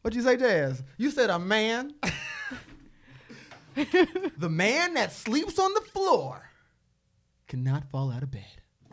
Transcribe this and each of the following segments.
What'd you say, Jazz? You said a man. The man that sleeps on the floor cannot fall out of bed.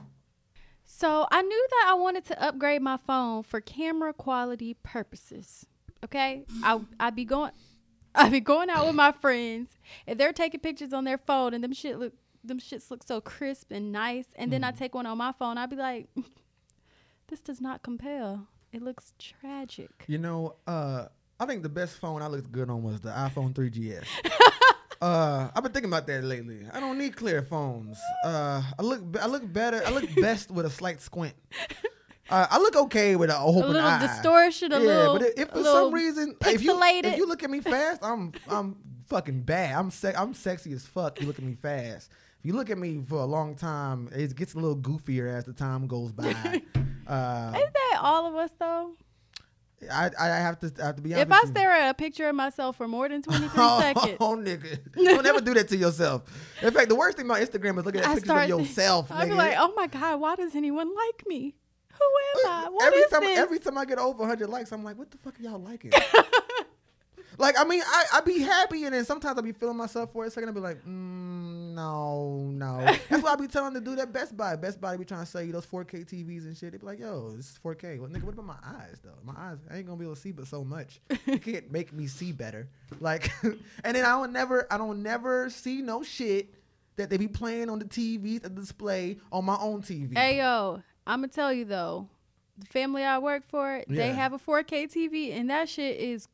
So I knew that I wanted to upgrade my phone for camera quality purposes. Okay, I'd be going out with my friends, and they're taking pictures on their phone, and them shits look so crisp and nice. And then I take one on my phone, I'd be like, this does not compel. It looks tragic. You know, I think the best phone I looked good on was the iPhone 3GS. I've been thinking about that lately. I don't need clear phones. I look better. I look best with a slight squint. I look okay with an open eye. A little distortion, but if for some reason, if pixelated. you look at me fast, I'm fucking bad. I'm sexy as fuck. You look at me fast. If you look at me for a long time, it gets a little goofier as the time goes by. Isn't that all of us though? I have to be honest. If I stare at a picture of myself for more than 23 seconds. Oh, nigga. Don't ever do that to yourself. In fact, the worst thing about Instagram is looking at pictures of yourself, I'll nigga. be like, oh my God, why does anyone like me? Who am I? What is this? Every time I get over 100 likes, I'm like, what the fuck are y'all liking? Like, I mean, I be happy, and then sometimes I be feeling myself for a second. I be like, no. That's why I be telling the dude at Best Buy. Best Buy be trying to sell you those 4K TVs and shit. They be like, yo, this is 4K. Well, nigga, what about my eyes, though? My eyes, I ain't gonna be able to see but so much. You can't make me see better. Like, and then I don't never see no shit that they be playing on the TVs, the display on my own TV. Hey, yo, I'm gonna tell you, though. The family I work for, they have a 4K TV, and that shit is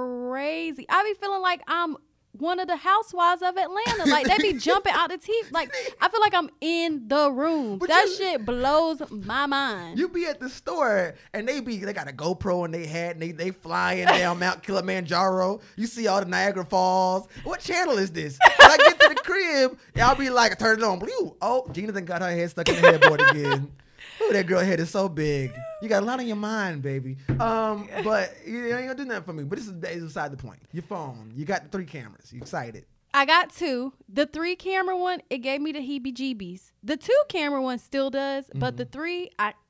crazy. I be feeling like I'm one of the housewives of Atlanta. Like, they be jumping out the TV. Like, I feel like I'm in the room. But that shit blows my mind. You be at the store, and they got a GoPro in their head, and they flying down Mount Kilimanjaro. You see all the Niagara Falls. What channel is this? When I get to the crib, I'll be like, turn it on. Blue. Oh, Gina done got her head stuck in the headboard again. Oh, that girl head is so big. You got a lot on your mind, baby. But you ain't gonna do nothing for me. But this is beside the point. Your phone. You got the 3 cameras. You excited? I got 2. The 3 camera one, it gave me the heebie-jeebies. The 2 camera one still does, but the 3,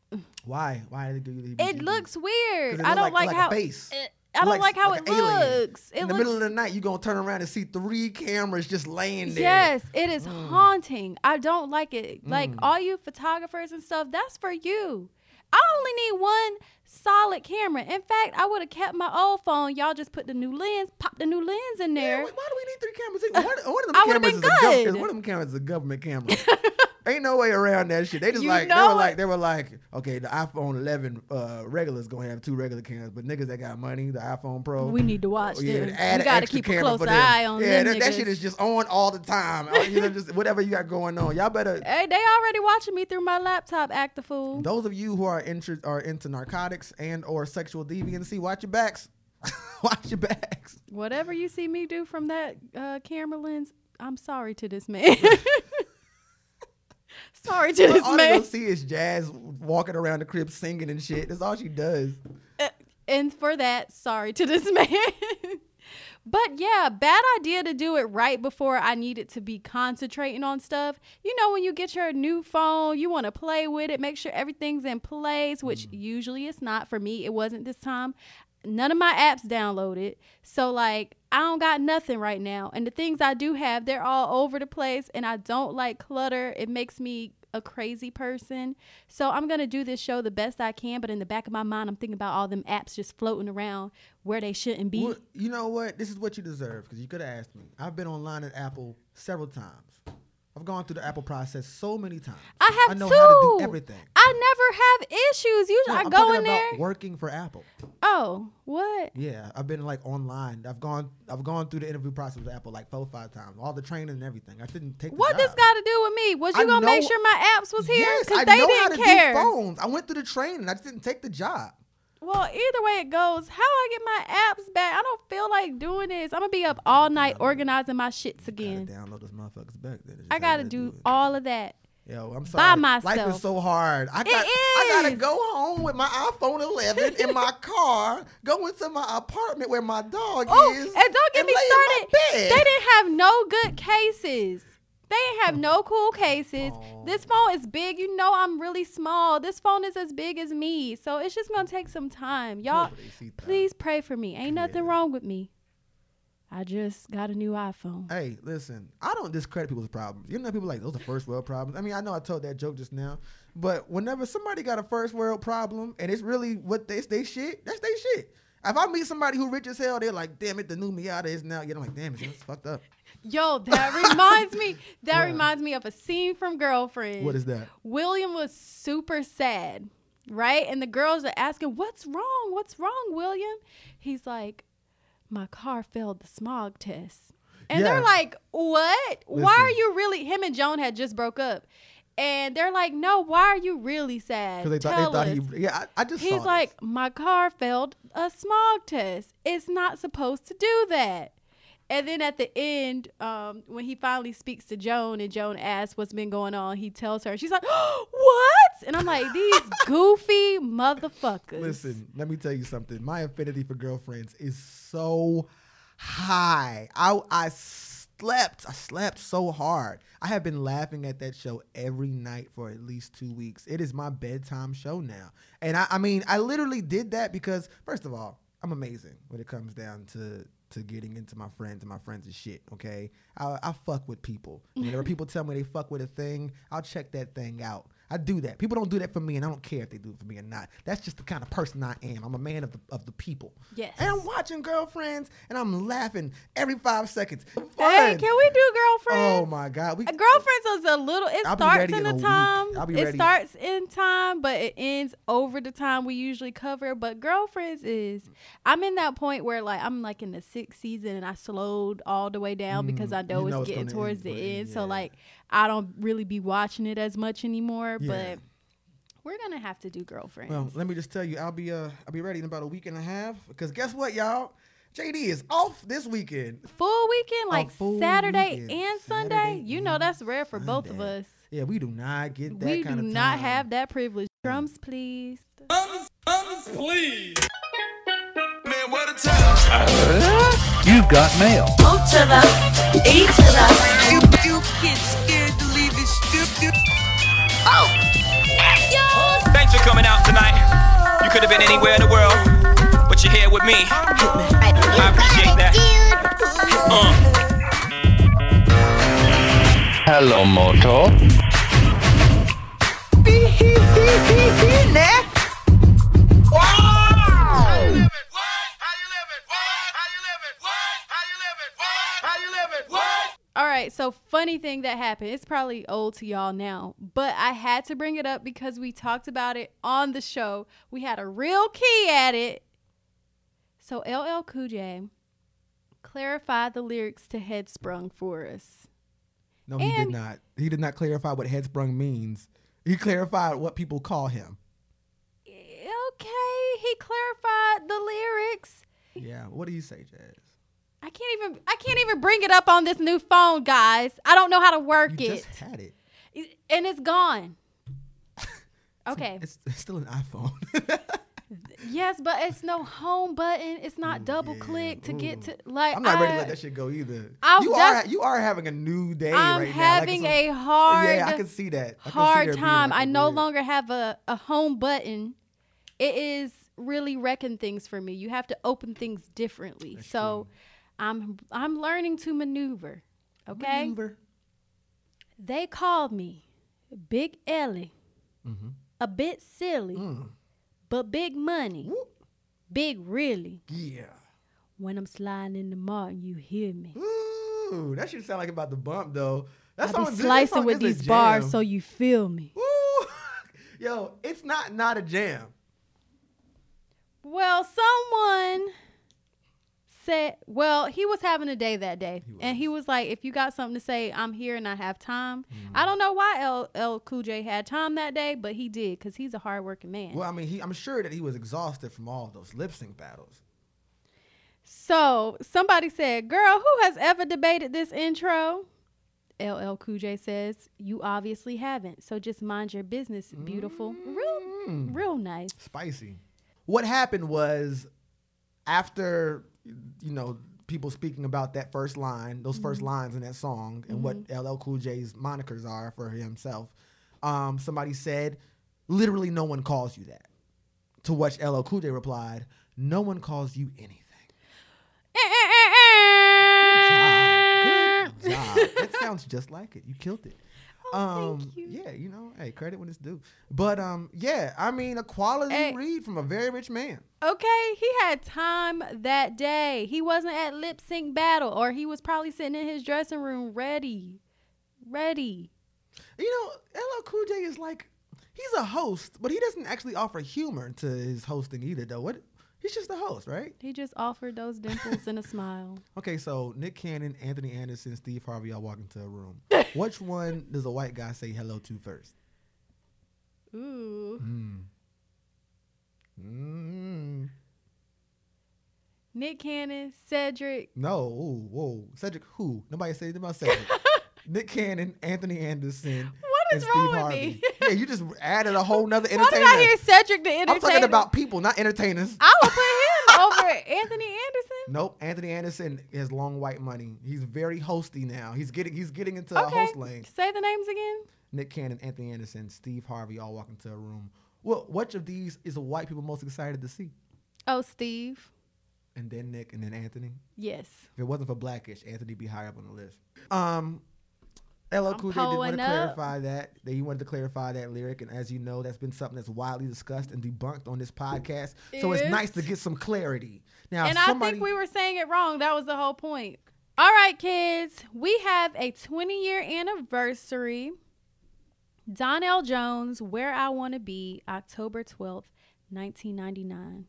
Why? Why did it give you the heebie-jeebies? It looks weird. It I don't like how a face. I don't like how it looks. In the middle of the night, you gonna turn around and see 3 cameras just laying there. Yes, it is haunting. I don't like it. Like, all you photographers and stuff, that's for you. I only need one solid camera. In fact, I would have kept my old phone. Y'all just put the new lens, pop the new lens in there. Yeah, why do we need 3 cameras? One of them cameras is a government camera. Ain't no way around that shit. They just they were like, okay, the iPhone 11 regular is gonna have 2 regular cameras, but niggas that got money, the iPhone Pro, we need to watch them. We gotta keep a close eye on them. That shit is just on all the time. Just whatever you got going on, y'all better. Hey, they already watching me through my laptop. Act the fool. Those of you who are into narcotics and or sexual deviancy, watch your backs. Watch your backs. Whatever you see me do from that camera lens, I'm sorry to this man. Sorry to this man. All you gonna see is Jazz walking around the crib singing and shit. That's all she does. And for that, sorry to this man. But yeah, bad idea to do it right before I needed to be concentrating on stuff. You know, when you get your new phone, you want to play with it, make sure everything's in place, which usually it's not. For me, it wasn't this time. None of my apps downloaded. So like, I don't got nothing right now. And the things I do have, they're all over the place. And I don't like clutter. It makes me a crazy person. So I'm going to do this show the best I can. But in the back of my mind, I'm thinking about all them apps just floating around where they shouldn't be. Well, you know what? This is what you deserve. Because you could have asked me. I've been online at Apple several times. I've gone through the Apple process so many times. I know too. how to do everything. I never have issues. Usually I go in there. About working for Apple. Oh, what? Yeah, I've been like online. I've gone through the interview process with Apple like 4 or 5 times. All the training and everything. I didn't take. What the this got to do with me? Was you gonna make sure my apps was here? Yes, because they didn't how to care. Do phones. I went through the training. I just didn't take the job. Well, either way it goes, how I get my apps back? I don't feel like doing this. I'm gonna be up all night organizing my shits again. Gotta download those motherfuckers back. I gotta do all of that. Yo, I'm sorry. By myself. Life is so hard. I gotta go home with my iPhone 11 in my car, go into my apartment where my dog is. And don't get me started. They didn't have no good cases. They ain't have no cool cases. Aw. This phone is big. You know I'm really small. This phone is as big as me. So it's just going to take some time. Y'all, Hope they see that. please pray for me. Ain't nothing Yeah. wrong with me. I just got a new iPhone. Hey, listen, I don't discredit people's problems. You know, people like those are first world problems. I mean, I know I told that joke just now, but whenever somebody got a first world problem and it's really what they shit, that's they shit. If I meet somebody who rich as hell, they're like, damn it, the new Miata is now. I'm like, damn, it's fucked up. Yo, that reminds me. That What? reminds me of a scene from Girlfriend. What is that? William was super sad, right? And the girls are asking, "What's wrong? What's wrong, William?" He's like, "My car failed the smog test." And Yeah. they're like, "What? Why Listen. are you really?" Him and Joan had just broke up, and they're like, "No, why are you really sad?" Because they Tell thought us. he. Yeah, I just. He's saw like, this. "My car failed a smog test. It's not supposed to do that." And then at the end, when he finally speaks to Joan and Joan asks what's been going on, he tells her. She's like, "What?" And I'm like, these goofy motherfuckers. Listen, let me tell you something. My affinity for Girlfriends is so high. I slept so hard. I have been laughing at that show every night for at least 2 weeks. It is my bedtime show now. And I mean, I literally did that because, first of all, I'm amazing when it comes down to getting into my friends and my friends' shit, okay? I fuck with people. And whenever people tell me they fuck with a thing, I'll check that thing out. I do that. People don't do that for me, and I don't care if they do it for me or not. That's just the kind of person I am. I'm a man of the people. Yes. And I'm watching Girlfriends, and I'm laughing every 5 seconds. Hey, Fun. can we do Girlfriends? Oh, my God. Girlfriends is a little. It I'll be starts ready in in a a week. time. I'll be It ready. starts in time, but it ends over the time we usually cover. But Girlfriends is. I'm in that point where like I'm like in the 6th season and I slowed all the way down because I know you know it's it's getting gonna towards end, the but end. So yeah. like I don't really be watching it as much anymore. Yeah. But we're gonna have to do Girlfriends. Well, let me just tell you, I'll be ready in about a week and a half. Because guess what, y'all? JD is off this weekend. Full weekend, like full Saturday weekend. and Sunday. Saturday You know and that's rare for both of Sunday. us. Yeah, we do not get that We kind do of time. not have that privilege. Drums, please. Please. Man, what a time. You've got mail. O to the E to the. You get scared to leave this stupid. Thanks for coming out tonight. You could have been anywhere in the world, but you're here with me. I appreciate that. Hello, Moto. All right, so funny thing that happened. It's probably old to y'all now, but I had to bring it up because we talked about it on the show. We had a real key at it. So LL Cool J clarified the lyrics to Headsprung for us. No, he did And- not. He did not clarify what headsprung means. He clarified what people call him. Okay, he clarified the lyrics. Yeah. What do you say, Jazz? I can't even bring it up on this new phone, guys. I don't know how to work You it. just had it. And it's gone. Okay. It's still an iPhone. Yes, but it's no home button. It's not double yeah, click to get ooh. to like. I'm not ready to let that shit go either. that's- You are having a new day I'm right now. having it's a hard, Yeah, I can see that. I can see hard there being time. like a I no weird- longer have a home button. It is really wrecking things for me. You have to open things differently. That's So I'm learning to maneuver. Okay. Maneuver. They called me Big Ellie. Mm-hmm. A bit silly, but big money. Whoop. Big really. Yeah. When I'm sliding in the Martin, you hear me. Ooh, that should sound like about the bump though. That I song be is- that slicing song with is a these bars jam. so you feel me. Ooh. Yo, it's not a jam. Well, someone said, well, he was having a day that day. And he was like, if you got something to say, I'm here and I have time. I don't know why LL Cool J had time that day, but he did because he's a hardworking man. Well, I mean, I'm sure that he was exhausted from all those lip sync battles. So somebody said, girl, who has ever debated this intro? LL Cool J says, you obviously haven't. So just mind your business, beautiful. Real nice. Spicy. What happened was after, people speaking about that first line, those first lines in that song, and what LL Cool J's monikers are for himself. Somebody said, literally no one calls you that. To which LL Cool J replied, no one calls you anything. Good job. That sounds just like it. You killed it. Thank you. Yeah, you know, hey, credit when it's due. But yeah, I mean, a quality read from a very rich man. Okay, he had time that day. He wasn't at lip sync battle, or he was probably sitting in his dressing room ready. You know, LL Cool J is like, he's a host, but he doesn't actually offer humor to his hosting either, though. What? He's just a host, right? He just offered those dimples and a smile. Okay, so Nick Cannon, Anthony Anderson, Steve Harvey all walk into a room. Which one does a white guy say hello to first? Ooh. Nick Cannon, Cedric. No, ooh, whoa. Cedric who? Nobody said anything about Cedric. Nick Cannon, Anthony Anderson, What is and wrong Steve with Harvey. me? Yeah, you just added a whole nother Why entertainer. did I hear Cedric the entertainer? I'm talking about people, not entertainers. I would put him over Anthony Anderson. Nope, Anthony Anderson has long white money. He's very hosty now. He's getting into a host lane. Say the names again. Nick Cannon, Anthony Anderson, Steve Harvey all walk into a room. Well, which of these is white people most excited to see? Oh, Steve. And then Nick, and then Anthony. Yes. If it wasn't for Blackish, Anthony be higher up on the list. LL Cool J did want to pulling up. clarify that. He wanted to clarify that lyric, and as you know, that's been something that's widely discussed and debunked on this podcast. So it's Yes. nice to get some clarity. Now, And I think we were saying it wrong. That was the whole point. All right, kids. We have a 20-year anniversary. Donnell Jones, Where I Want to Be, October 12th, 1999.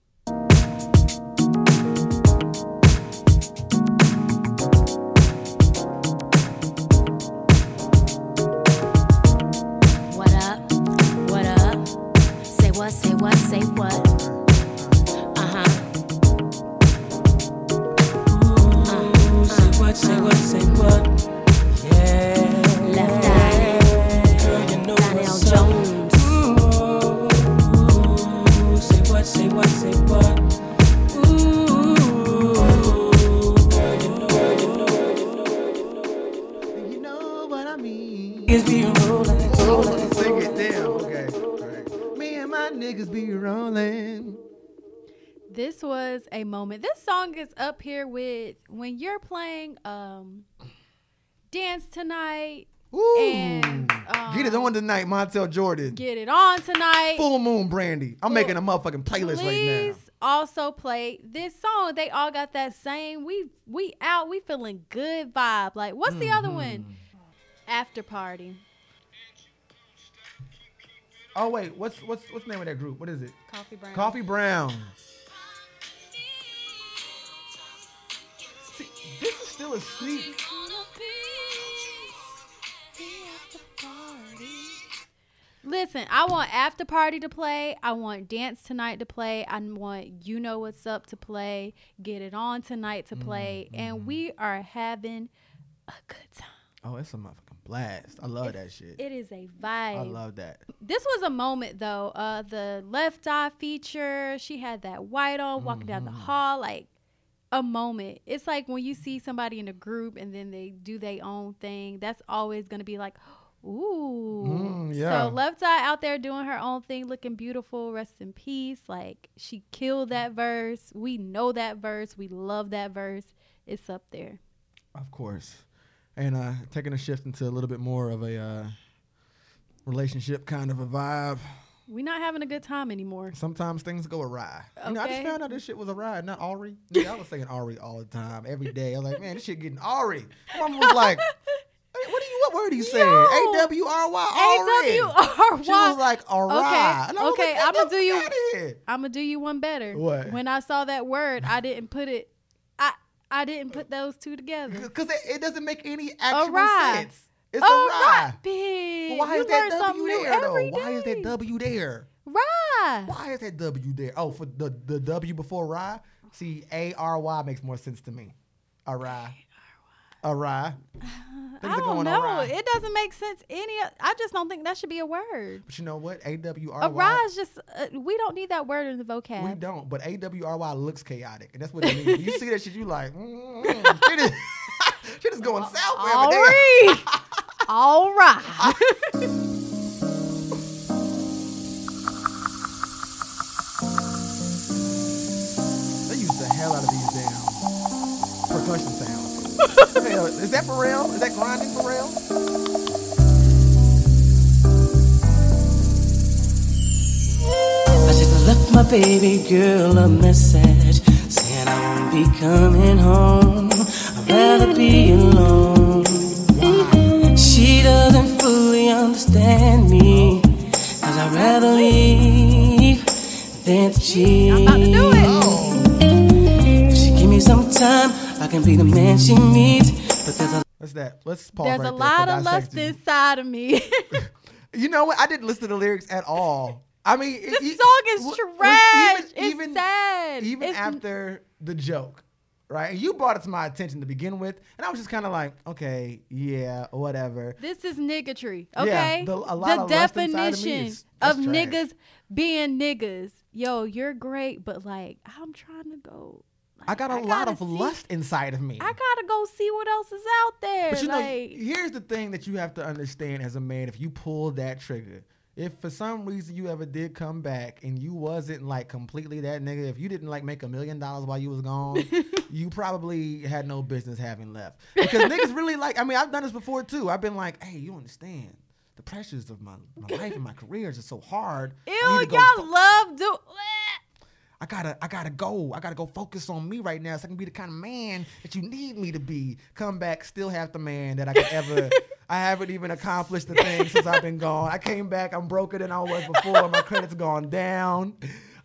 What up? What up? Say what? Say what? Say what? Say what, say what? Yeah. Left Eye. Girl, you know Donnell what's up. Jones. Ooh, say what, say what, say what? Ooh, girl, You know what I mean. it's be rolling. Sing it down. Okay. All right. Me and my niggas be rolling. This was a moment. This song is up here with when you're playing Dance Tonight Ooh. and Get it on tonight, Montel Jordan. Get It On Tonight. Full Moon Brandy. I'm making a motherfucking playlist right now. Please also play this song. They all got that same we out, we feeling good vibe. Like, what's the other one? After Party. Oh wait, what's the name of that group? What is it? Coffee Brown. Coffee Brown. See, this is still a sneak. Listen, I want After Party to play. I want Dance Tonight to play. I want You Know What's Up to play. Get It On Tonight to play. And we are having a good time. Oh, it's a motherfucking blast. I love that shit. It is a vibe. I love that. This was a moment, though. The Left Eye feature, she had that white on walking down the hall. Like, a moment. It's like when you see somebody in a group and then they do their own thing. That's always going to be like, ooh. Yeah. So Left Eye out there doing her own thing, looking beautiful. Rest in peace. Like, she killed that verse. We know that verse. We love that verse. It's up there. Of course. And taking a shift into a little bit more of a relationship kind of a vibe. We're not having a good time anymore. Sometimes things go awry. You know, I just Okay. found out this shit was awry, not Ari. Yeah, I was saying Ari all the time, every day. I was like, man, this shit getting Ari. My mom was like, hey, what word are you saying? Yo. A-W-R-Y, Ari. A-W-R-Y. She was like, awry. Okay, And I was okay, like, I'ma get the do you- fuck outta here. I'm gonna do you one better. What? When I saw that word, I didn't put it. I didn't put those two together. Because it doesn't make any actual Awry. sense. It's awry. Big. But why You is that learn something W new there, though? every Why is that day. W there? Rye. Why is that W there? Oh, for the W before rye? See, A-R-Y makes more sense to me. Awry. Awry. I don't know. It doesn't make sense. I just don't think that should be a word. But you know what? AWRY. Awry is just, we don't need that word in the vocab. We don't. But AWRY looks chaotic. And that's what it means. When you see that shit, you like, shit is going south. All right. All right. They use the hell out of these damn percussion sounds. Hell, is that for real? Is that grinding for real? I just left my baby girl a message saying I won't be coming home. I'd rather be alone. She doesn't fully understand me, 'cause I'd rather leave than to cheat. I'm about to do it. If she give me some time, I can be the man she needs. But there's a What's that? Let's pause There's right a there lot for of lust dissection. inside of me. You know what? I didn't listen to the lyrics at all. I mean, This song is trash. It's sad. Even It's- after the joke, right? And you brought it to my attention to begin with, and I was just kind of like, okay, yeah, whatever. This is niggatry, okay? a lot of lust inside of me definition is- of that's trash. niggas being niggas. Yo, you're great, but like, I'm trying to go. I got a lot of see- lust inside of me. I gotta go see what else is out there. But you know, like, here's the thing that you have to understand as a man: if you pull that trigger, if for some reason you ever did come back and you wasn't like completely that nigga, if you didn't like make $1 million while you was gone, you probably had no business having left. Because niggas really like. I mean, I've done this before too. I've been like, hey, you understand? The pressures of my life and my career is just so hard. ew, I need to go y'all love do. I gotta go focus on me right now so I can be the kind of man that you need me to be. Come back, still half the man that I could ever. I haven't even accomplished the thing since I've been gone. I came back, I'm broker than I was before. My credit's gone down.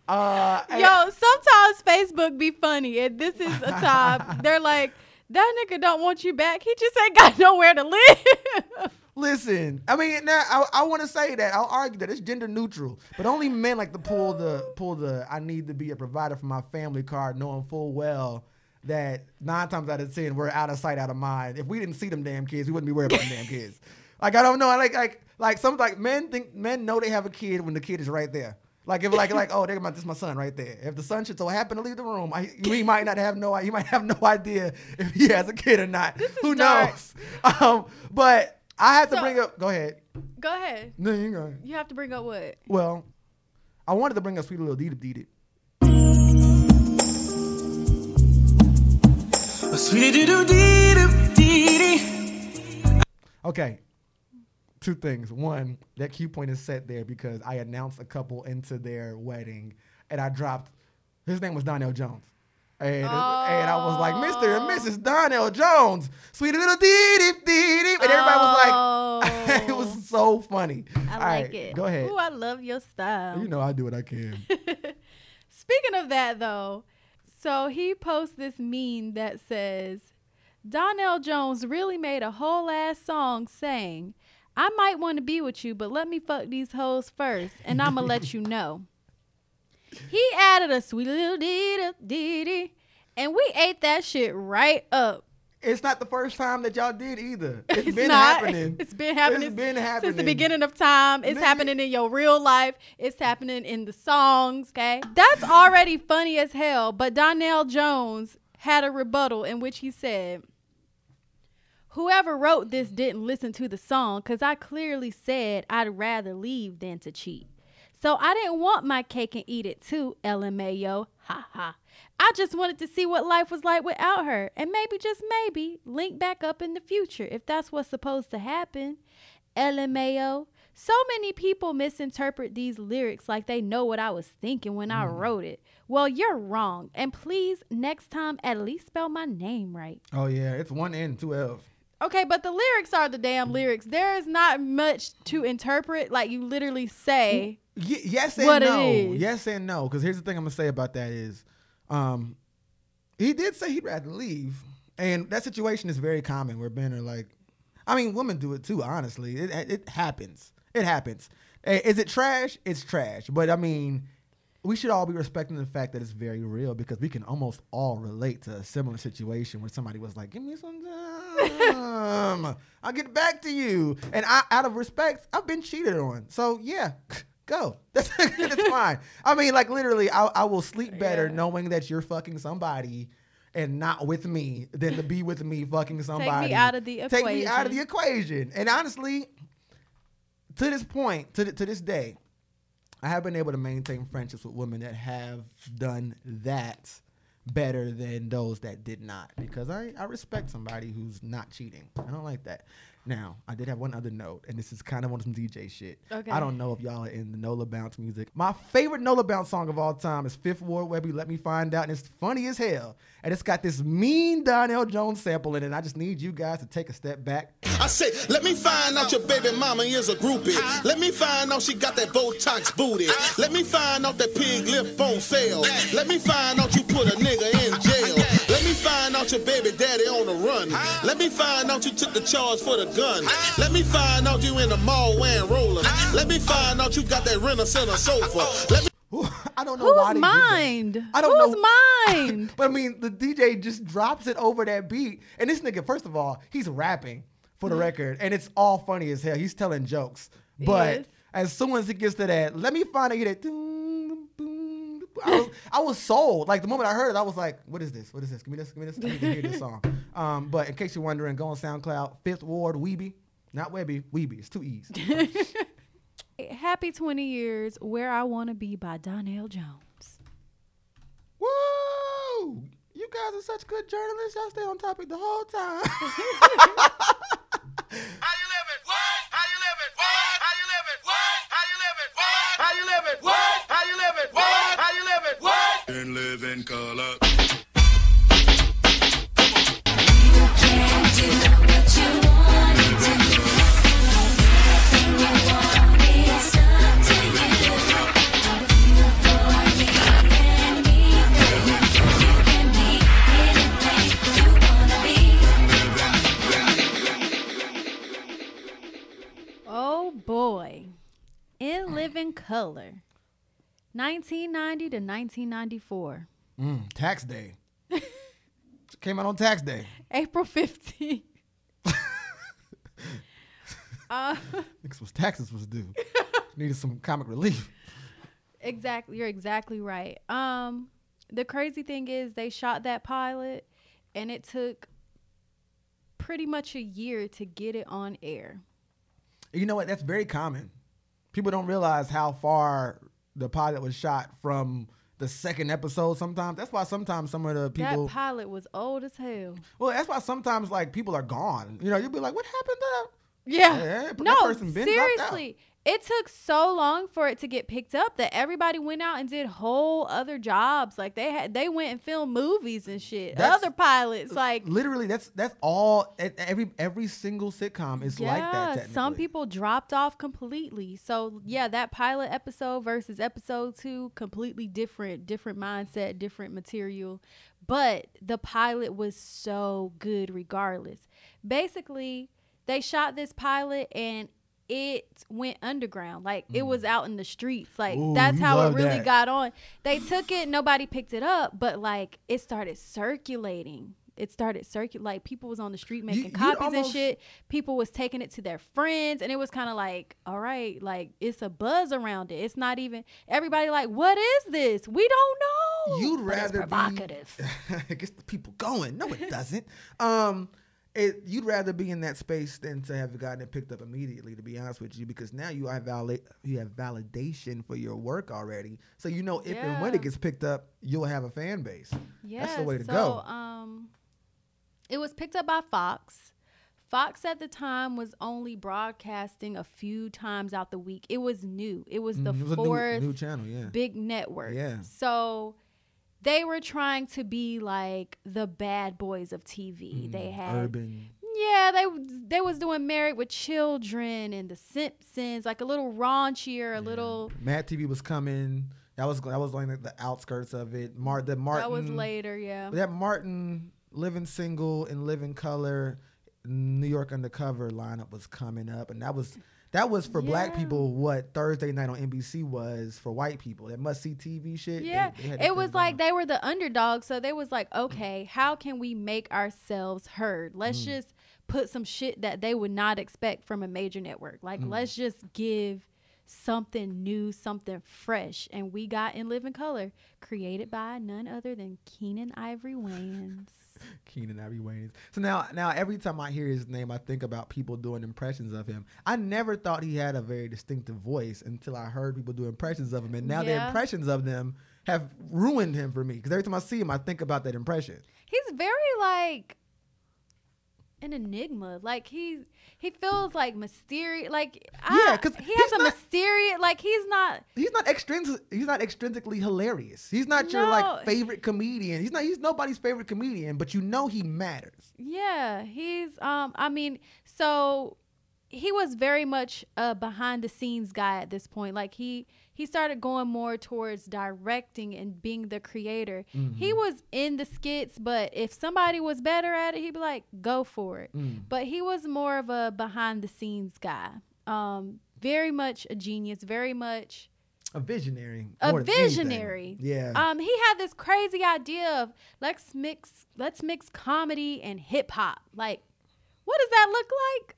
Yo, sometimes Facebook be funny, and this is a time they're like, that nigga don't want you back. He just ain't got nowhere to live. Listen, I mean, now I want to say that I'll argue that it's gender neutral, but only men like to pull the I need to be a provider for my family card, knowing full well that 9 times out of 10 we're out of sight, out of mind. If we didn't see them damn kids, we wouldn't be worried about them damn kids. Like I don't know, men know they have a kid when the kid is right there. Like if oh, this is my son right there. If the son should so happen to leave the room, he might have no idea if he has a kid or not. Who dark. knows? But I have to bring up. Go ahead. Go ahead. No, you go. You have to bring up what? Well, I wanted to bring up Sweet Little Dee Dee. Okay. 2 things. One, that cue point is set there because I announced a couple into their wedding, and I dropped. His name was Donnell Jones. And I was like, Mr. and Mrs. Donnell Jones, sweet little dee dee, and everybody was like, it was so funny. I All like right, it. Go ahead. Ooh, I love your style. You know I do what I can. Speaking of that, though, so he posts this meme that says, Donnell Jones really made a whole ass song saying, I might want to be with you, but let me fuck these hoes first, and I'm going to let you know. He added a sweet little dee-dee, and we ate that shit right up. It's not the first time that y'all did either. It's been not. happening. It's been happening. It's been happening Since the beginning of time. It's Nigga. happening in your real life. It's happening in the songs, okay? That's already funny as hell, but Donnell Jones had a rebuttal in which he said, whoever wrote this didn't listen to the song because I clearly said I'd rather leave than to cheat. So I didn't want my cake and eat it too, LMAO. Ha ha. I just wanted to see what life was like without her. And maybe, just maybe, link back up in the future if that's what's supposed to happen. LMAO. So many people misinterpret these lyrics like they know what I was thinking when I wrote it. Well, you're wrong. And please, next time, at least spell my name right. Oh, yeah. It's 1 N, 2 L's. Okay, but the lyrics are the damn lyrics. There is not much to interpret. Like, you literally say Yes and what no. it is. Yes and no. Because here's the thing I'm going to say about that is he did say he'd rather leave. And that situation is very common where men are like, I mean, women do it too, honestly. It happens. It happens. Is it trash? It's trash. But, I mean, we should all be respecting the fact that it's very real because we can almost all relate to a similar situation where somebody was like, give me some time. I'll get back to you. And out of respect, I've been cheated on. So yeah, go. That's fine. I mean, like literally, I will sleep better knowing that you're fucking somebody and not with me than to be with me fucking somebody. Take me out of the equation. Take me out of the equation. And honestly, to this point, to this day, I have been able to maintain friendships with women that have done that better than those that did not, because I respect somebody who's not cheating. I don't like that. Now, I did have one other note, and this is kind of on some DJ shit. Okay. I don't know if y'all are in the Nola Bounce music. My favorite Nola Bounce song of all time is Fifth Ward Webby, Let Me Find Out, and it's funny as hell. And it's got this mean Donnell Jones sample in it, and I just need you guys to take a step back. I say, let me find out your baby mama is a groupie. Let me find out she got that Botox booty. Let me find out that pig lip on sale. Let me find out you put a nigga in jail. Let me find out your baby daddy on the run. Let me find out you took the charge for the gun. Let me find out you in the mall wearing rollers. Let me find out you got that Rent-A-Center sofa. Let me I don't know why they mind? Did that. I don't know. Whose mind? But I mean, the DJ just drops it over that beat. And this nigga, first of all, he's rapping for the record. And it's all funny as hell. He's telling jokes. But as soon as it gets to that, let me find out you that. I was sold. Like the moment I heard it, I was like, what is this? What is this? Give me this. Give me this. I need to hear this song. But in case you're wondering, go on SoundCloud, Fifth Ward Weeby. Not Webby, Weeby. It's 2 E's. Happy 20 Years, Where I Want to Be by Donnell Jones. Woo! You guys are such good journalists. Y'all stay on topic the whole time. How you living? What? How you living? What? How you living? What? How you living? What? How you living? What? How you living? What? How you living? What? And live in color. You can do what you want to do. Everything you want is up to you. You for me and me for you. You can be anything you wanna be. Oh boy. In Living Color. 1990 to 1994. Tax day. Came out on tax day. April 15th. Taxes was due. Needed some comic relief. Exactly. You're exactly right. The crazy thing is they shot that pilot and it took pretty much a year to get it on air. You know what? That's very common. People don't realize how far the pilot was shot from the second episode sometimes. That's why sometimes some of the people... That pilot was old as hell. Well, that's why sometimes like people are gone. You know, you'll be like, what happened to that? Yeah. No, that person been seriously. It took so long for it to get picked up that everybody went out and did whole other jobs. Like they went and filmed movies and shit. Other pilots, like literally, that's all. Every single sitcom is like that. Some people dropped off completely. So yeah, that pilot episode versus episode 2, completely different mindset, different material. But the pilot was so good regardless. Basically, they shot this pilot and it went underground. Like it was out in the streets. Like that's how it really got on. They took it, nobody picked it up, but like it started circulating. Like people was on the street making copies and shit. People was taking it to their friends, and it was kind of like, all right, like it's a buzz around it. It's not even everybody like, what is this? We don't know. You'd rather it's provocative. It gets the people going. No, it doesn't. You'd rather be in that space than to have gotten it picked up immediately, to be honest with you, because now you have validation for your work already. So you know if and when it gets picked up, you'll have a fan base. Yeah, that's the way to go. It was picked up by Fox. Fox at the time was only broadcasting a few times out the week. It was new. It was the fourth new channel, big network. Yeah. So they were trying to be like the bad boys of TV. They had urban. Yeah, they was doing Married with Children and The Simpsons, like a little raunchier, a little. Mad TV was coming. That was like the outskirts of it. Martin. That was later, yeah. That Martin Living Single and Living Color, New York Undercover lineup was coming up, and that was for black people what Thursday night on NBC was for white people. That must-see TV shit. Yeah, it was like they were the underdogs, so they was like, okay, how can we make ourselves heard? Let's just put some shit that they would not expect from a major network. Like, let's just give something new, something fresh. And we got In Living Color, created by none other than Keenan Ivory Wayans. Keenan Ivory Wayans. So now every time I hear his name, I think about people doing impressions of him. I never thought he had a very distinctive voice until I heard people do impressions of him. And now the Yeah. impressions of them have ruined him for me. Because every time I see him, I think about that impression. He's very like an enigma. Like he feels like mysterious. Like Yeah, 'cause he he's has a not- mysterious. Like he's not. He's not extrinsically hilarious. He's not your No. like favorite comedian. He's nobody's favorite comedian, but you know he matters. Yeah, he's. I mean, so he was very much a behind the scenes guy at this point. Like he started going more towards directing and being the creator. He was in the skits, but if somebody was better at it, he'd be like, go for it. But he was more of a behind the scenes guy. Very much a genius, very much A visionary. a more than anything. visionary. Yeah. He had this crazy idea of let's mix comedy and hip hop. Like, what does that look like?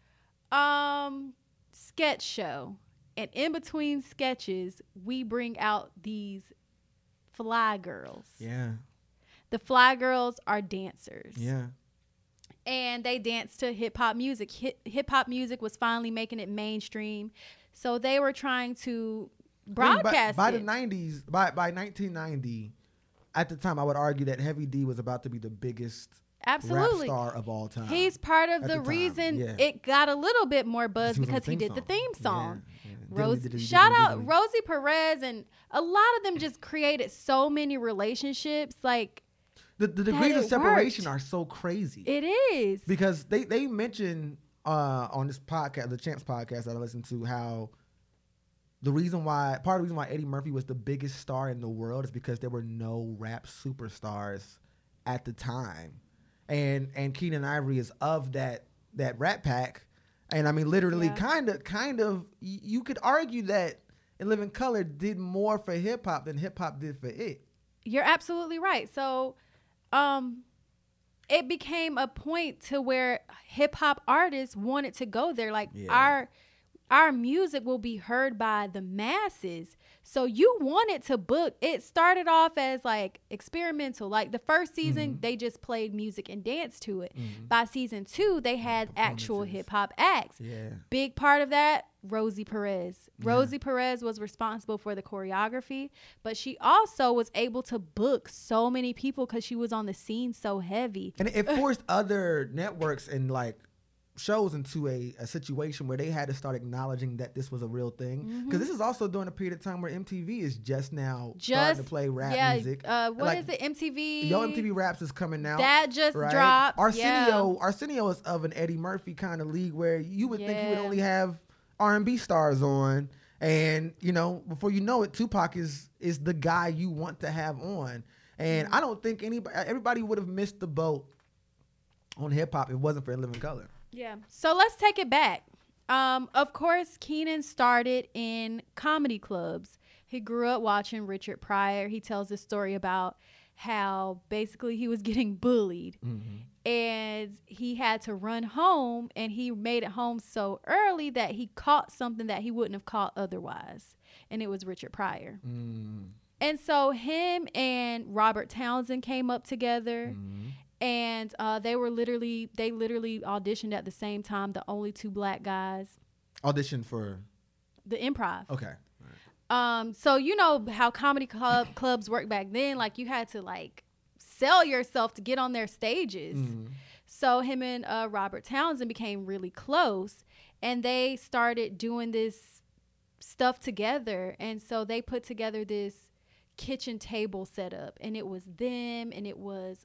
Sketch show. And in between sketches, we bring out these fly girls. Yeah. The fly girls are dancers. Yeah. And they dance to hip hop music. Hip hop music was finally making it mainstream. So they were trying to broadcast by it. the 90s, by 1990, at the time, I would argue that Heavy D was about to be the biggest Absolutely. rap star of all time. He's part of At the the time, reason yeah. it got a little bit more buzz He was on because the he theme did the song. theme song. Yeah, yeah. Rose, Diddly, diddly, shout diddly, out diddly. Rosie Perez, and a lot of them just created so many relationships. Like, The degrees of it separation worked. are so crazy. it is. Because they mention on this podcast, the Champs podcast that I listened to, how part of the reason why Eddie Murphy was the biggest star in the world is because there were no rap superstars at the time. And Keenan Ivory is of that rap pack. And I mean, literally, Yeah. kind of, you could argue that In Living Color did more for hip hop than hip hop did for it. You're absolutely right. So, it became a point to where hip hop artists wanted to go there. Like Yeah. our music will be heard by the masses. So you wanted to book. It started off as like experimental. Like the first season, they just played music and danced to it. By season 2, they had actual Performances. hip hop acts. Yeah. Big part of that, Rosie Perez. Rosie Perez was responsible for the choreography, but she also was able to book so many people because she was on the scene so heavy. And it forced other networks and like shows into a situation where they had to start acknowledging that this was a real thing. Because this is also during a period of time where MTV is just now starting to play rap music. What is it? MTV? Yo, MTV Raps is coming out. That just right? dropped. Arsenio is of an Eddie Murphy kind of league where you would think you would Yeah. only have R&B stars on. And, you know, before you know it, Tupac is the guy you want to have on. And I don't think everybody would have missed the boat on hip hop if it wasn't for In Living Color. Yeah. So let's take it back. Of course, Keenan started in comedy clubs. He grew up watching Richard Pryor. He tells this story about how basically he was getting bullied and he had to run home, and he made it home so early that he caught something that he wouldn't have caught otherwise. And it was Richard Pryor. And so him and Robert Townsend came up together. And they literally auditioned at the same time, the only 2 black guys. Audition for... The Improv. Okay. So you know how comedy clubs work back then. Like, you had to like sell yourself to get on their stages. So him and Robert Townsend became really close, and they started doing this stuff together. And so they put together this kitchen table setup, and it was them, and it was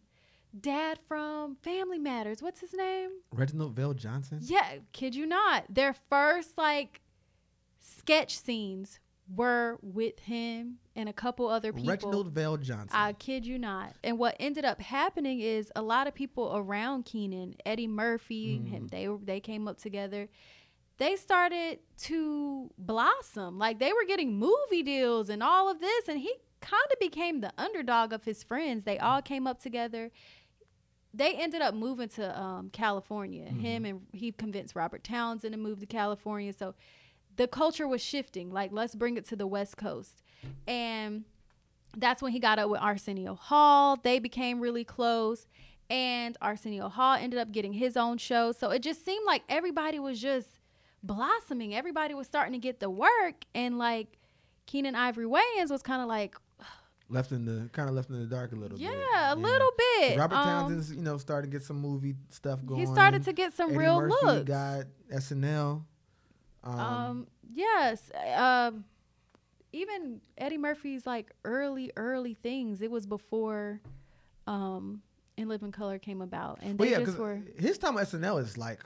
Dad from Family Matters. What's his name? Reginald Vale Johnson? Yeah, kid you not. Their first like sketch scenes were with him and a couple other people. Reginald Vale Johnson. I kid you not. And what ended up happening is a lot of people around Keenan, Eddie Murphy, him, they came up together. They started to blossom. Like, they were getting movie deals and all of this, and he kind of became the underdog of his friends. They all came up together. they ended up moving to California. Him and he convinced Robert Townsend to move to California. So the culture was shifting. Like, let's bring it to the West Coast. And that's when he got up with Arsenio Hall. They became really close. And Arsenio Hall ended up getting his own show. So it just seemed like everybody was just blossoming. Everybody was starting to get the work. And like Keenen Ivory Wayans was kind of like, left in the dark a little bit. yeah, a little bit. Robert Townsend's, starting to get some movie stuff going. He started to get some Eddie real Murphy looks. got SNL. Yes. Even Eddie Murphy's like early things. It was before In Living Color came about, and they just were. His time on SNL is like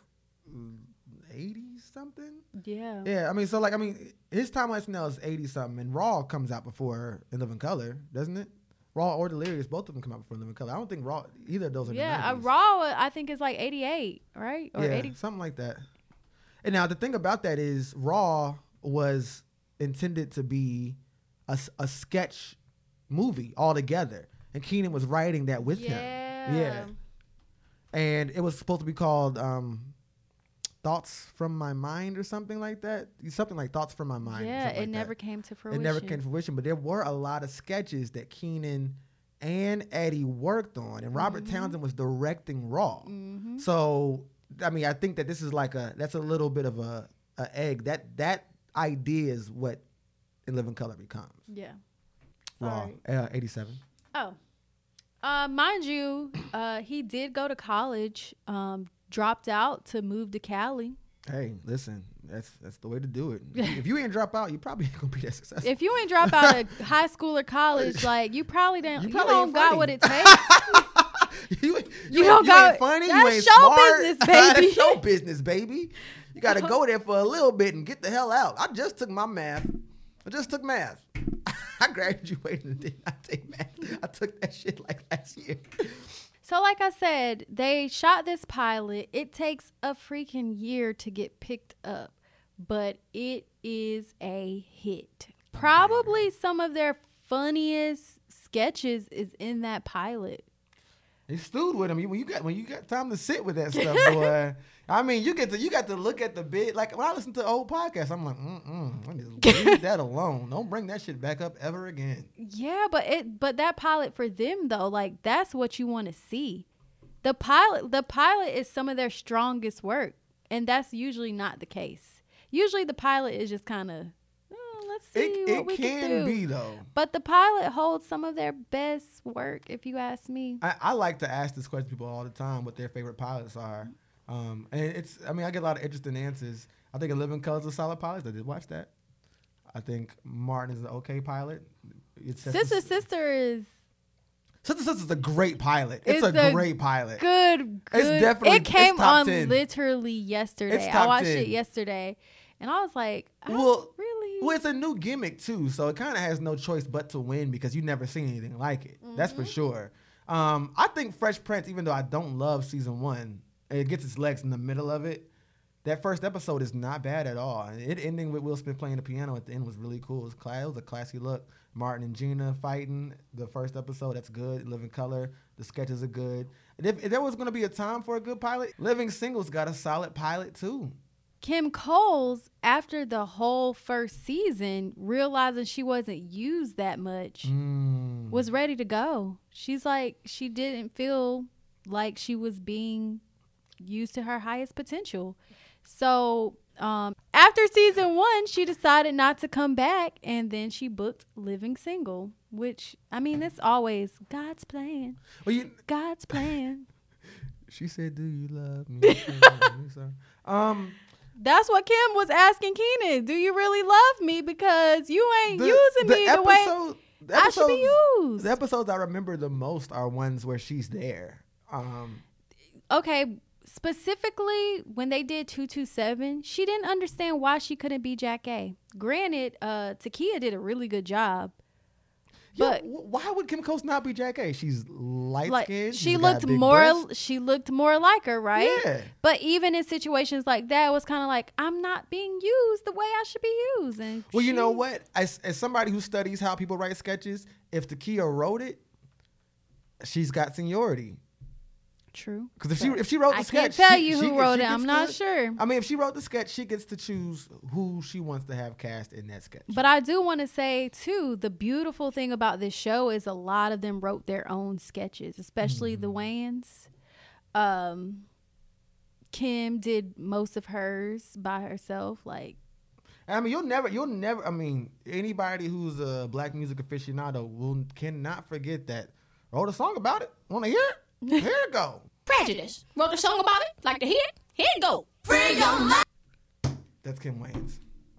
80 something. Yeah. Yeah, his time on SNL is 80 something, and Raw comes out before In Living Color, doesn't it? Raw or Delirious, both of them come out before In Living Color. I don't think Raw either of those are. Yeah, the 90s. Raw I think is like 88, right? Or yeah, 80. something like that. And now the thing about that is Raw was intended to be a sketch movie altogether, and Keenen was writing that with him. Yeah. And it was supposed to be called Thoughts from My Mind or something like that. Something like Thoughts from My Mind. Yeah, it like never that. came to fruition. It never came to fruition, but there were a lot of sketches that Keenen and Eddie worked on, and Robert Townsend was directing Raw. So, I think that this is like that's a little bit of a egg. That idea is what In Living Color becomes. Yeah. Raw, 87. Oh. Mind you, he did go to college, dropped out to move to Cali. Hey, listen, that's the way to do it. If you ain't drop out, you probably ain't gonna be that successful. If you ain't drop out of high school or college, like you probably don't ain't got funny. what it takes. you don't got ain't funny. that's You ain't show smart. business, baby. That's show business, baby. You got to go there for a little bit and get the hell out. I just took my math. I just took math. I graduated and did not take math. I took that shit like last year. So like I said, they shot this pilot. It takes a freaking year to get picked up, but it is a hit. Probably some of their funniest sketches is in that pilot. They stewed with him. When you got time to sit with that stuff, boy. You got to look at the bit. Like when I listen to old podcasts, I'm like, I need to leave that alone. Don't bring that shit back up ever again. Yeah, but that pilot for them though, like that's what you want to see. The pilot is some of their strongest work, and that's usually not the case. Usually the pilot is just kind of, let's see what we can do. It can be though. But the pilot holds some of their best work, if you ask me. I like to ask this question to people all the time, what their favorite pilots are. And I get a lot of interesting answers. I think A Living Color is a solid pilot. I did watch that. I think Martin is an okay pilot. Sister is a great pilot. It's a great pilot. Good. It's definitely it came top on 10. literally yesterday. It's I top watched 10. it yesterday, and I was like, Well, really? it's a new gimmick too, so it kind of has no choice but to win because you've never seen anything like it. That's for sure. I think Fresh Prince, even though I don't love season 1, it gets its legs in the middle of it. That first episode is not bad at all. It ending with Will Smith playing the piano at the end was really cool. It was a classy look. Martin and Gina fighting the first episode. That's good. Living Color. The sketches are good. And if there was going to be a time for a good pilot, Living Single's got a solid pilot too. Kim Coles, after the whole first season, realizing she wasn't used that much, was ready to go. She's like, she didn't feel like she was being used to her highest potential. So after season 1, she decided not to come back, and then she booked Living Single, which, it's always God's plan. Well, God's plan. She said, "Do you love me?" That's what Kim was asking Keenen. Do you really love me? Because you ain't using me the way I should be used. The episodes I remember the most are ones where she's there. Okay, specifically when they did 227, she didn't understand why she couldn't be Jack A. Granted, Takia did a really good job. But why would Kim Coles not be Jack A? She's light skinned. She looked more like her, right? Yeah. But even in situations like that, it was kind of like, I'm not being used the way I should be used. And well, you know what? As somebody who studies how people write sketches, if Takia wrote it, she's got seniority. True. Because if she wrote the I sketch, can't tell she- you she who gets- wrote she it. I'm gets not to- sure. I mean, if she wrote the sketch, she gets to choose who she wants to have cast in that sketch. But I do want to say too, the beautiful thing about this show is a lot of them wrote their own sketches, especially the Wayans. Kim did most of hers by herself. Like, I mean, you'll never. I mean, anybody who's a black music aficionado cannot forget that. Wrote a song about it. Want to hear it? Here it go. Prejudice. Wrote a song about it. Like to hear it? Here it go. Free your mind. That's Kim Wayans.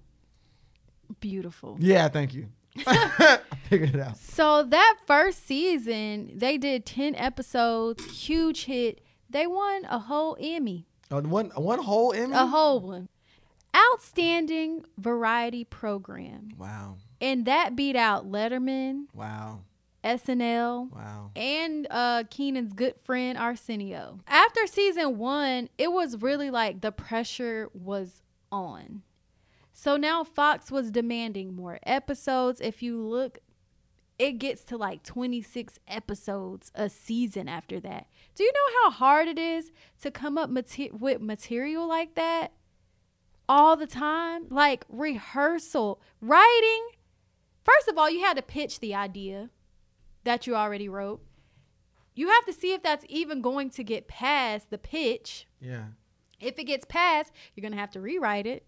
beautiful. Yeah, thank you. I figured it out. So that first season, they did 10 episodes, huge hit. They won a whole Emmy. One whole Emmy. A whole one. Outstanding variety program. Wow. And that beat out Letterman, Wow. SNL, Wow. and Keenan's good friend Arsenio. After season 1, it was really like the pressure was on. So now Fox was demanding more episodes. If you look, it gets to like 26 episodes a season after that. Do you know how hard it is to come up with material like that all the time? Like rehearsal, writing. First of all, you had to pitch the idea that you already wrote. You have to see if that's even going to get past the pitch. Yeah. If it gets past, you're going to have to rewrite it.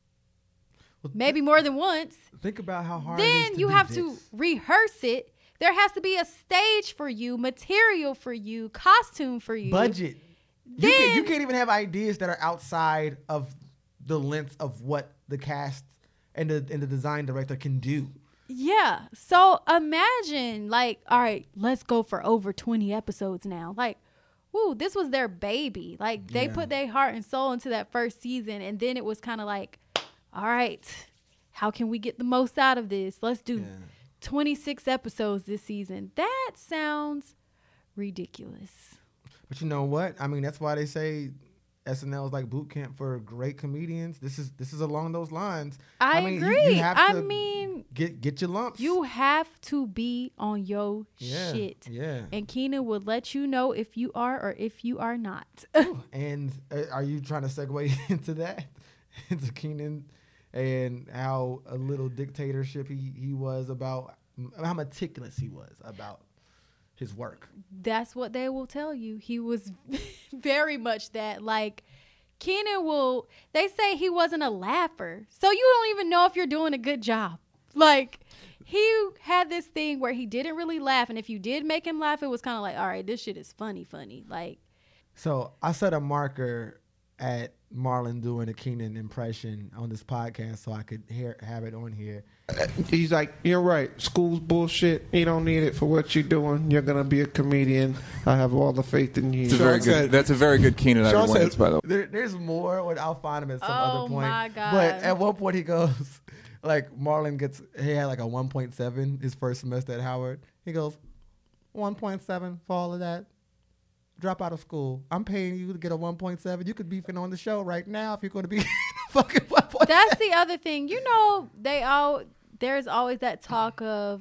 Maybe more than once. Think about how hard it is Then to you do have this. to rehearse it. There has to be a stage for you, material for you, costume for you. budget. Then You can't even have ideas that are outside of the length of what the cast and the design director can do. yeah. So imagine, like, all right, let's go for over 20 episodes now. Like, woo, this was their baby. Like, they Yeah. put their heart and soul into that first season, and then it was kind of like, all right, how can we get the most out of this? Let's do 26 episodes this season. That sounds ridiculous. But you know what? I mean, that's why they say SNL is like boot camp for great comedians. This is along those lines. I mean, agree. You have I to mean, get your lumps. you have to be on your Yeah, shit. yeah. And Keenan would let you know if you are or if you are not. And are you trying to segue into that? Into Keenan and how a little dictatorship he was about, how meticulous he was about his work. That's what they will tell you. He was very much that. Like, Keenan will, they say he wasn't a laugher. So you don't even know if you're doing a good job. Like, he had this thing where he didn't really laugh. And if you did make him laugh, it was kind of like, all right, this shit is funny. Like, So I set a marker at Marlon doing a Keenan impression on this podcast so I could have it on here. He's like, you're right. School's bullshit. You don't need it for what you're doing. You're gonna be a comedian. I have all the faith in you. It's a very good. That's a very good Keenan Ivory Sean Wayans, said- by the way. There's more. I'll find him at some Oh, other point. my God. But at one point he goes, like Marlon he had like a 1.7 his first semester at Howard. He goes, 1.7 for all of that. Drop out of school. I'm paying you to get a 1.7. You could be on the show right now if you're going to be fucking 1.7. that's the other thing. You know, there's always that talk of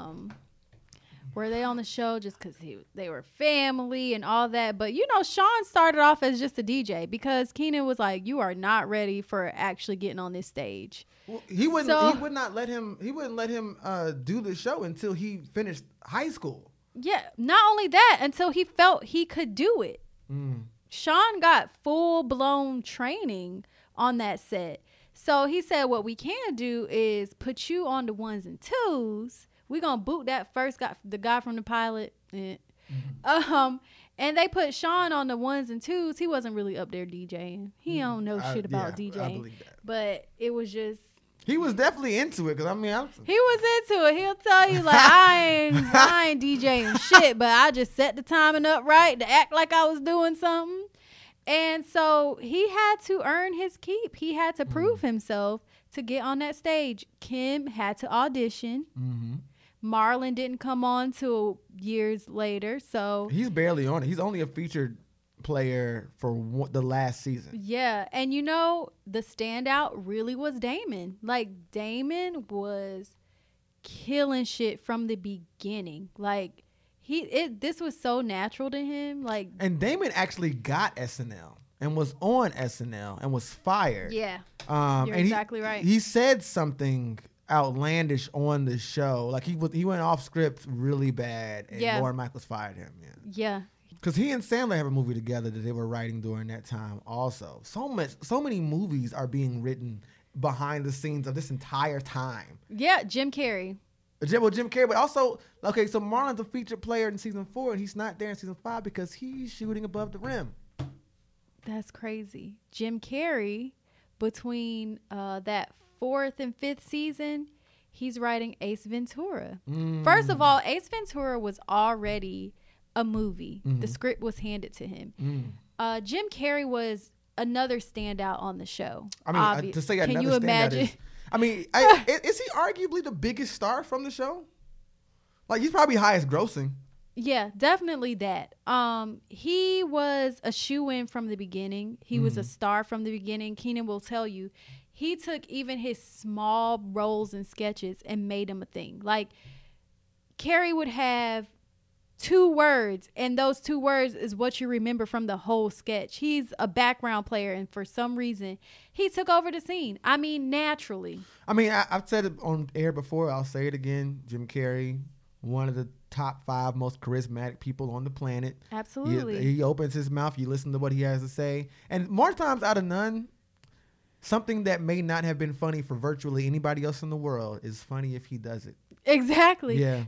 were they on the show just because they were family and all that. But, you know, Sean started off as just a DJ because Keenan was like, you are not ready for actually getting on this stage. Well, he wouldn't. So- He would not let him. He wouldn't let him do the show until he finished high school. Yeah, not only that, until he felt he could do it. Sean got full-blown training on that set. So he said what we can do is put you on the ones and twos. We're going to boot that first guy, the guy from the pilot. And they put Sean on the ones and twos. He wasn't really up there DJing. He don't know shit about yeah, DJing. I believe that. But it was just... He was definitely into it because I mean, He was into it. He'll tell you like I ain't DJing shit, but I just set the timing up right to act like I was doing something. And so he had to earn his keep. He had to prove himself to get on that stage. Kim had to audition. Marlon didn't come on till years later. So he's barely on it. He's only a featured player for the last season. yeah, and you know, the standout really was Damon. Like, Damon was killing shit from the beginning. Like, This was so natural to him. Like, And Damon actually got SNL and was on SNL and was fired. yeah, You're you're exactly right. He said something outlandish on the show. Like he went off script really bad, and Yeah. Lorne Michaels fired him. Yeah. yeah. Because he and Sandler have a movie together that they were writing during that time. Also, so many movies are being written behind the scenes of this entire time. Yeah, Jim Carrey. Jim Carrey, but also so Marlon's a featured player in season 4, and he's not there in season 5 because he's shooting above the rim. That's crazy. Jim Carrey, between that 4th and 5th season, he's writing Ace Ventura. First of all, Ace Ventura was already a movie. The script was handed to him. Jim Carrey was another standout on the show. I mean, to say Can another you standout imagine? is, I mean, is he arguably the biggest star from the show? Like, he's probably highest grossing. Yeah, definitely that. He was a shoo-in from the beginning. He was a star from the beginning. Keenan will tell you, he took even his small roles and sketches and made them a thing. Like, Carrie would have 2 words, and those 2 words is what you remember from the whole sketch. He's a background player, and for some reason, he took over the scene. I mean, naturally. I mean, I've said it on air before. I'll say it again. Jim Carrey, one of the top 5 most charismatic people on the planet. Absolutely. He opens his mouth. You listen to what he has to say. And more times out of none, something that may not have been funny for virtually anybody else in the world is funny if he does it. Exactly. Yeah.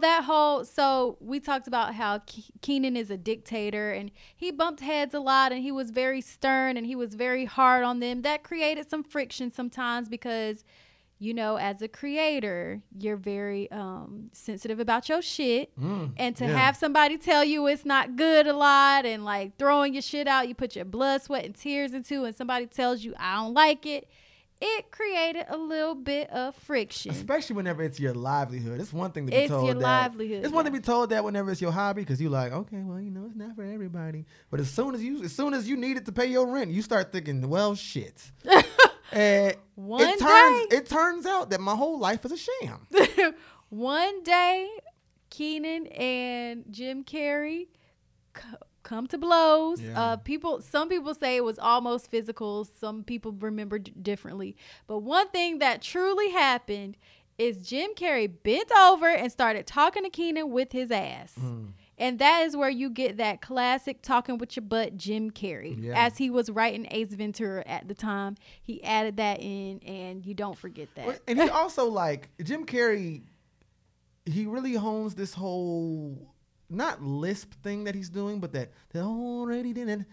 So we talked about how Keenan is a dictator, and he bumped heads a lot, and he was very stern, and he was very hard on them. That created some friction sometimes because, you know, as a creator, you're very sensitive about your shit. And to have somebody tell you it's not good a lot and like throwing your shit out, you put your blood, sweat, and tears into, and somebody tells you, I don't like it. It created a little bit of friction. Especially whenever it's your livelihood. It's one thing to be It's told your that. livelihood, It's one yeah. to be told that whenever it's your hobby, because you're like, okay, well, you know, it's not for everybody. But as soon as you need it to pay your rent, you start thinking, well, shit. And it turns out that my whole life is a sham. One day, Keenan and Jim Carrey come to blows. Yeah. Some people say it was almost physical. Some people remember differently. But one thing that truly happened is Jim Carrey bent over and started talking to Keenan with his ass. And that is where you get that classic talking with your butt Jim Carrey. Yeah. As he was writing Ace Ventura at the time, he added that in, and you don't forget that. And he also, like, Jim Carrey, he really hones this whole, not lisp thing that he's doing, but that already did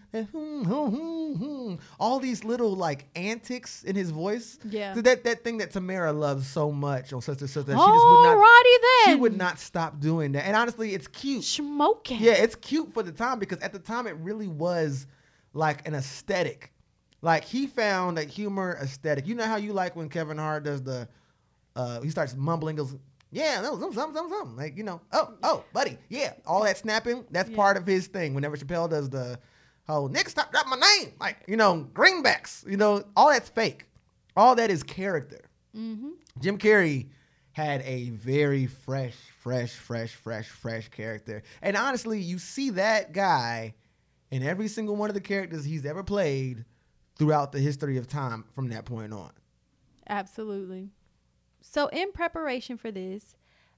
it. All these little, like, antics in his voice. Yeah. That thing that Tamara loves so much on Such and Such that Alrighty then. she would not stop doing that. And honestly, it's cute. Smoking. Yeah, it's cute for the time because at the time it really was like an aesthetic. Like, he found a humor aesthetic. You know how you like when Kevin Hart does he starts mumbling, goes, yeah, that was something. Like, you know, oh, buddy, yeah. All that snapping, that's part of his thing. Whenever Chappelle does the whole, Nick, stop dropping my name. Like, you know, greenbacks, you know, all that's fake. All that is character. Jim Carrey had a very fresh character. And honestly, you see that guy in every single one of the characters he's ever played throughout the history of time from that point on. Absolutely. So in preparation for this,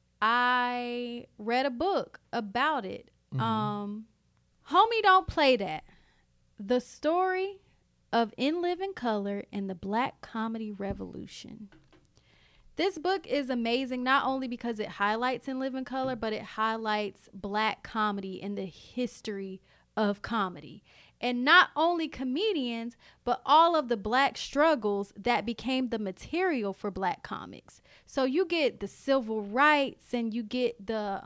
I read a book about it. Homie Don't Play That. The Story of In Living Color and the Black Comedy Revolution. This book is amazing, not only because it highlights In Living Color, but it highlights black comedy and the history of comedy. And not only comedians, but all of the black struggles that became the material for black comics. So you get the civil rights, and you get the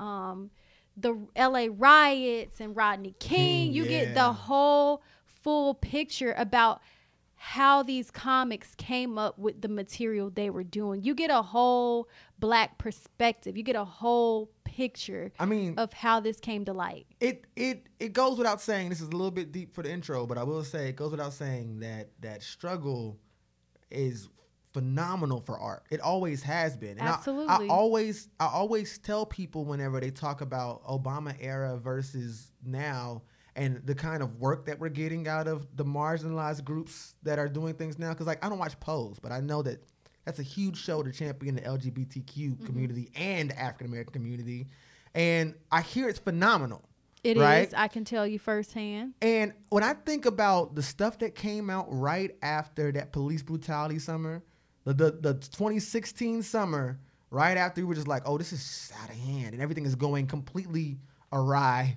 LA riots and Rodney King. You get the whole full picture about how these comics came up with the material they were doing. You get a whole black perspective. You get a whole picture, of how this came to light. It goes without saying, this is a little bit deep for the intro, but I will say it goes without saying that struggle is phenomenal for art. It always has been. And Absolutely. I always tell people whenever they talk about Obama era versus now and the kind of work that we're getting out of the marginalized groups that are doing things now. Because like I don't watch Pose, but I know that that's a huge show to champion the LGBTQ community and African American community. And I hear it's phenomenal. It right? is. I can tell you firsthand. And when I think about the stuff that came out right after that police brutality summer, the 2016 summer, right after we were just like, oh, this is out of hand and everything is going completely awry.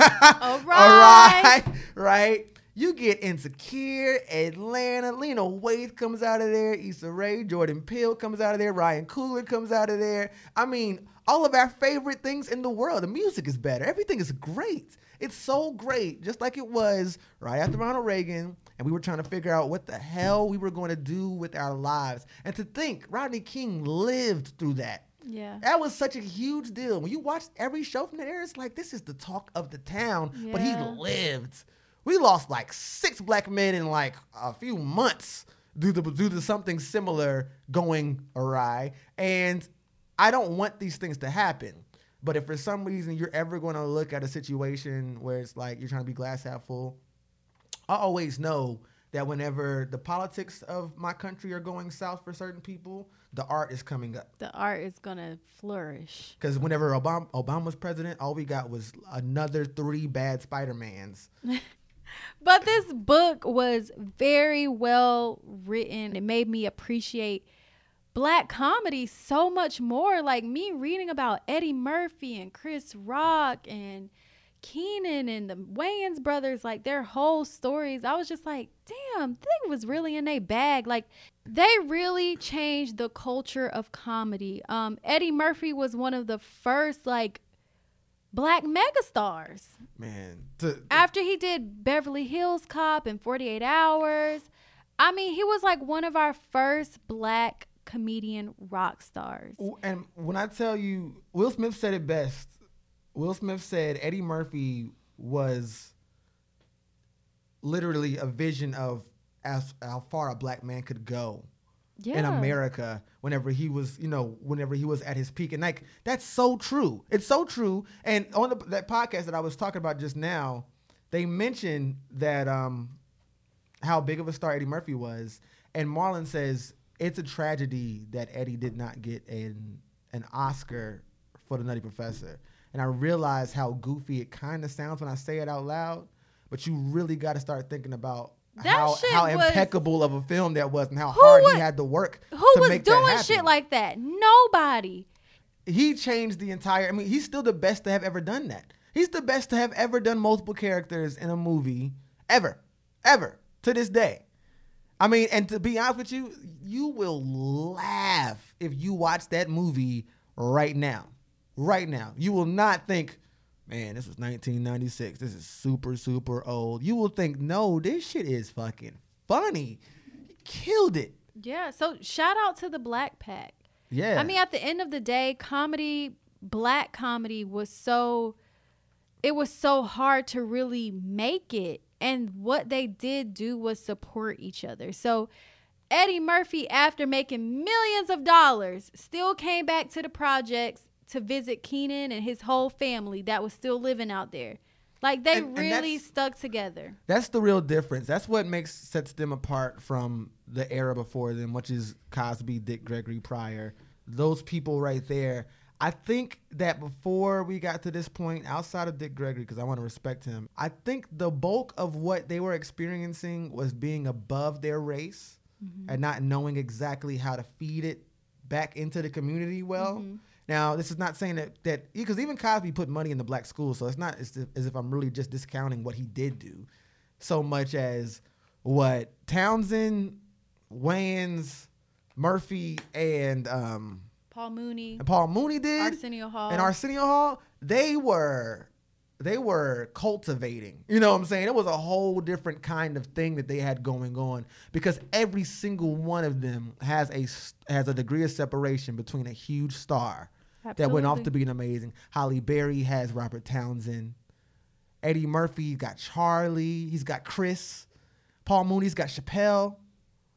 Awry. Right? You get Insecure, Atlanta, Lena Waithe comes out of there, Issa Rae, Jordan Peele comes out of there, Ryan Coogler comes out of there. I mean, all of our favorite things in the world. The music is better. Everything is great. It's so great, just like it was right after Ronald Reagan, and we were trying to figure out what the hell we were going to do with our lives. And to think Rodney King lived through that. Yeah. That was such a huge deal. When you watch every show from that era, it's like, this is the talk of the town, but he Yeah. lived. We lost like 6 black men in like a few months due to something similar going awry. And I don't want these things to happen. But if for some reason you're ever going to look at a situation where it's like you're trying to be glass half full, I always know that whenever the politics of my country are going south for certain people, the art is coming up. The art is going to flourish. Because whenever Obama was president, all we got was another 3 bad Spider-Mans. But this book was very well written. It made me appreciate black comedy so much more. Like me reading about Eddie Murphy and Chris Rock and Keenan and the Wayans brothers, like their whole stories. I was just like, damn, they was really in their bag. Like they really changed the culture of comedy. Eddie Murphy was one of the first like black megastars. Man. After he did Beverly Hills Cop and 48 Hours, I mean, he was like one of our first black comedian rock stars. And when I tell you, Will Smith said it best. Will Smith said Eddie Murphy was literally a vision of how far a black man could go in America whenever he was at his peak. And like, that's so true. It's so true. And on that podcast that I was talking about just now, they mentioned that how big of a star Eddie Murphy was. And Marlon says, it's a tragedy that Eddie did not get an Oscar for The Nutty Professor. And I realize how goofy it kind of sounds when I say it out loud, but you really got to start thinking about how impeccable of a film that was and how hard he had to work to make that happen. Who was doing shit like that? Nobody. He changed the entire, I mean, he's still the best to have ever done that. He's the best to have ever done multiple characters in a movie ever, to this day. I mean, and to be honest with you, you will laugh if you watch that movie right now. Right now. You will not think, man, this was 1996. This is super, super old. You will think, no, this shit is fucking funny. He killed it. Yeah, so shout out to the Black Pack. Yeah. I mean, at the end of the day, black comedy was so hard to really make it. And what they did do was support each other. So Eddie Murphy, after making millions of dollars, still came back to the projects to visit Keenan and his whole family that was still living out there. Like they really stuck together. That's the real difference. That's what sets them apart from the era before them, which is Cosby, Dick Gregory, Pryor. Those people right there. I think that before we got to this point, outside of Dick Gregory, because I want to respect him, I think the bulk of what they were experiencing was being above their race and not knowing exactly how to feed it back into the community well. Now, this is not saying that because even Cosby put money in the black schools, so it's not as if I'm really just discounting what he did do, so much as what Townsend, Wayans, Murphy, and Paul Mooney did. Arsenio Hall. And Arsenio Hall, they were cultivating. You know what I'm saying? It was a whole different kind of thing that they had going on because every single one of them has a degree of separation between a huge star that went off to being amazing. Halle Berry has Robert Townsend. Eddie Murphy's got Charlie. He's got Chris. Paul Mooney's got Chappelle.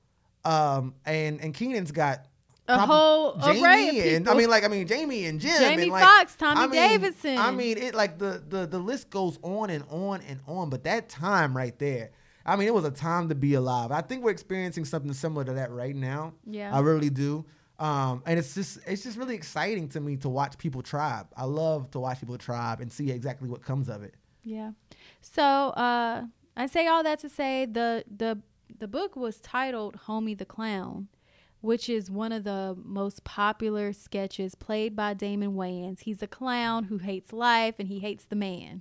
And Keenan's got A whole Jamie array of and people. Jamie and Jim, Jamie and like, Foxx, Tommy Davidson. I mean, it like the list goes on and on and on. But that time right there, I mean, it was a time to be alive. I think we're experiencing something similar to that right now. Yeah. I really do. And it's just really exciting to me to watch people tribe. I love to watch people tribe and see exactly what comes of it. Yeah. So I say all that to say the book was titled Homie the Clown, which is one of the most popular sketches played by Damon Wayans. He's a clown who hates life and he hates the man.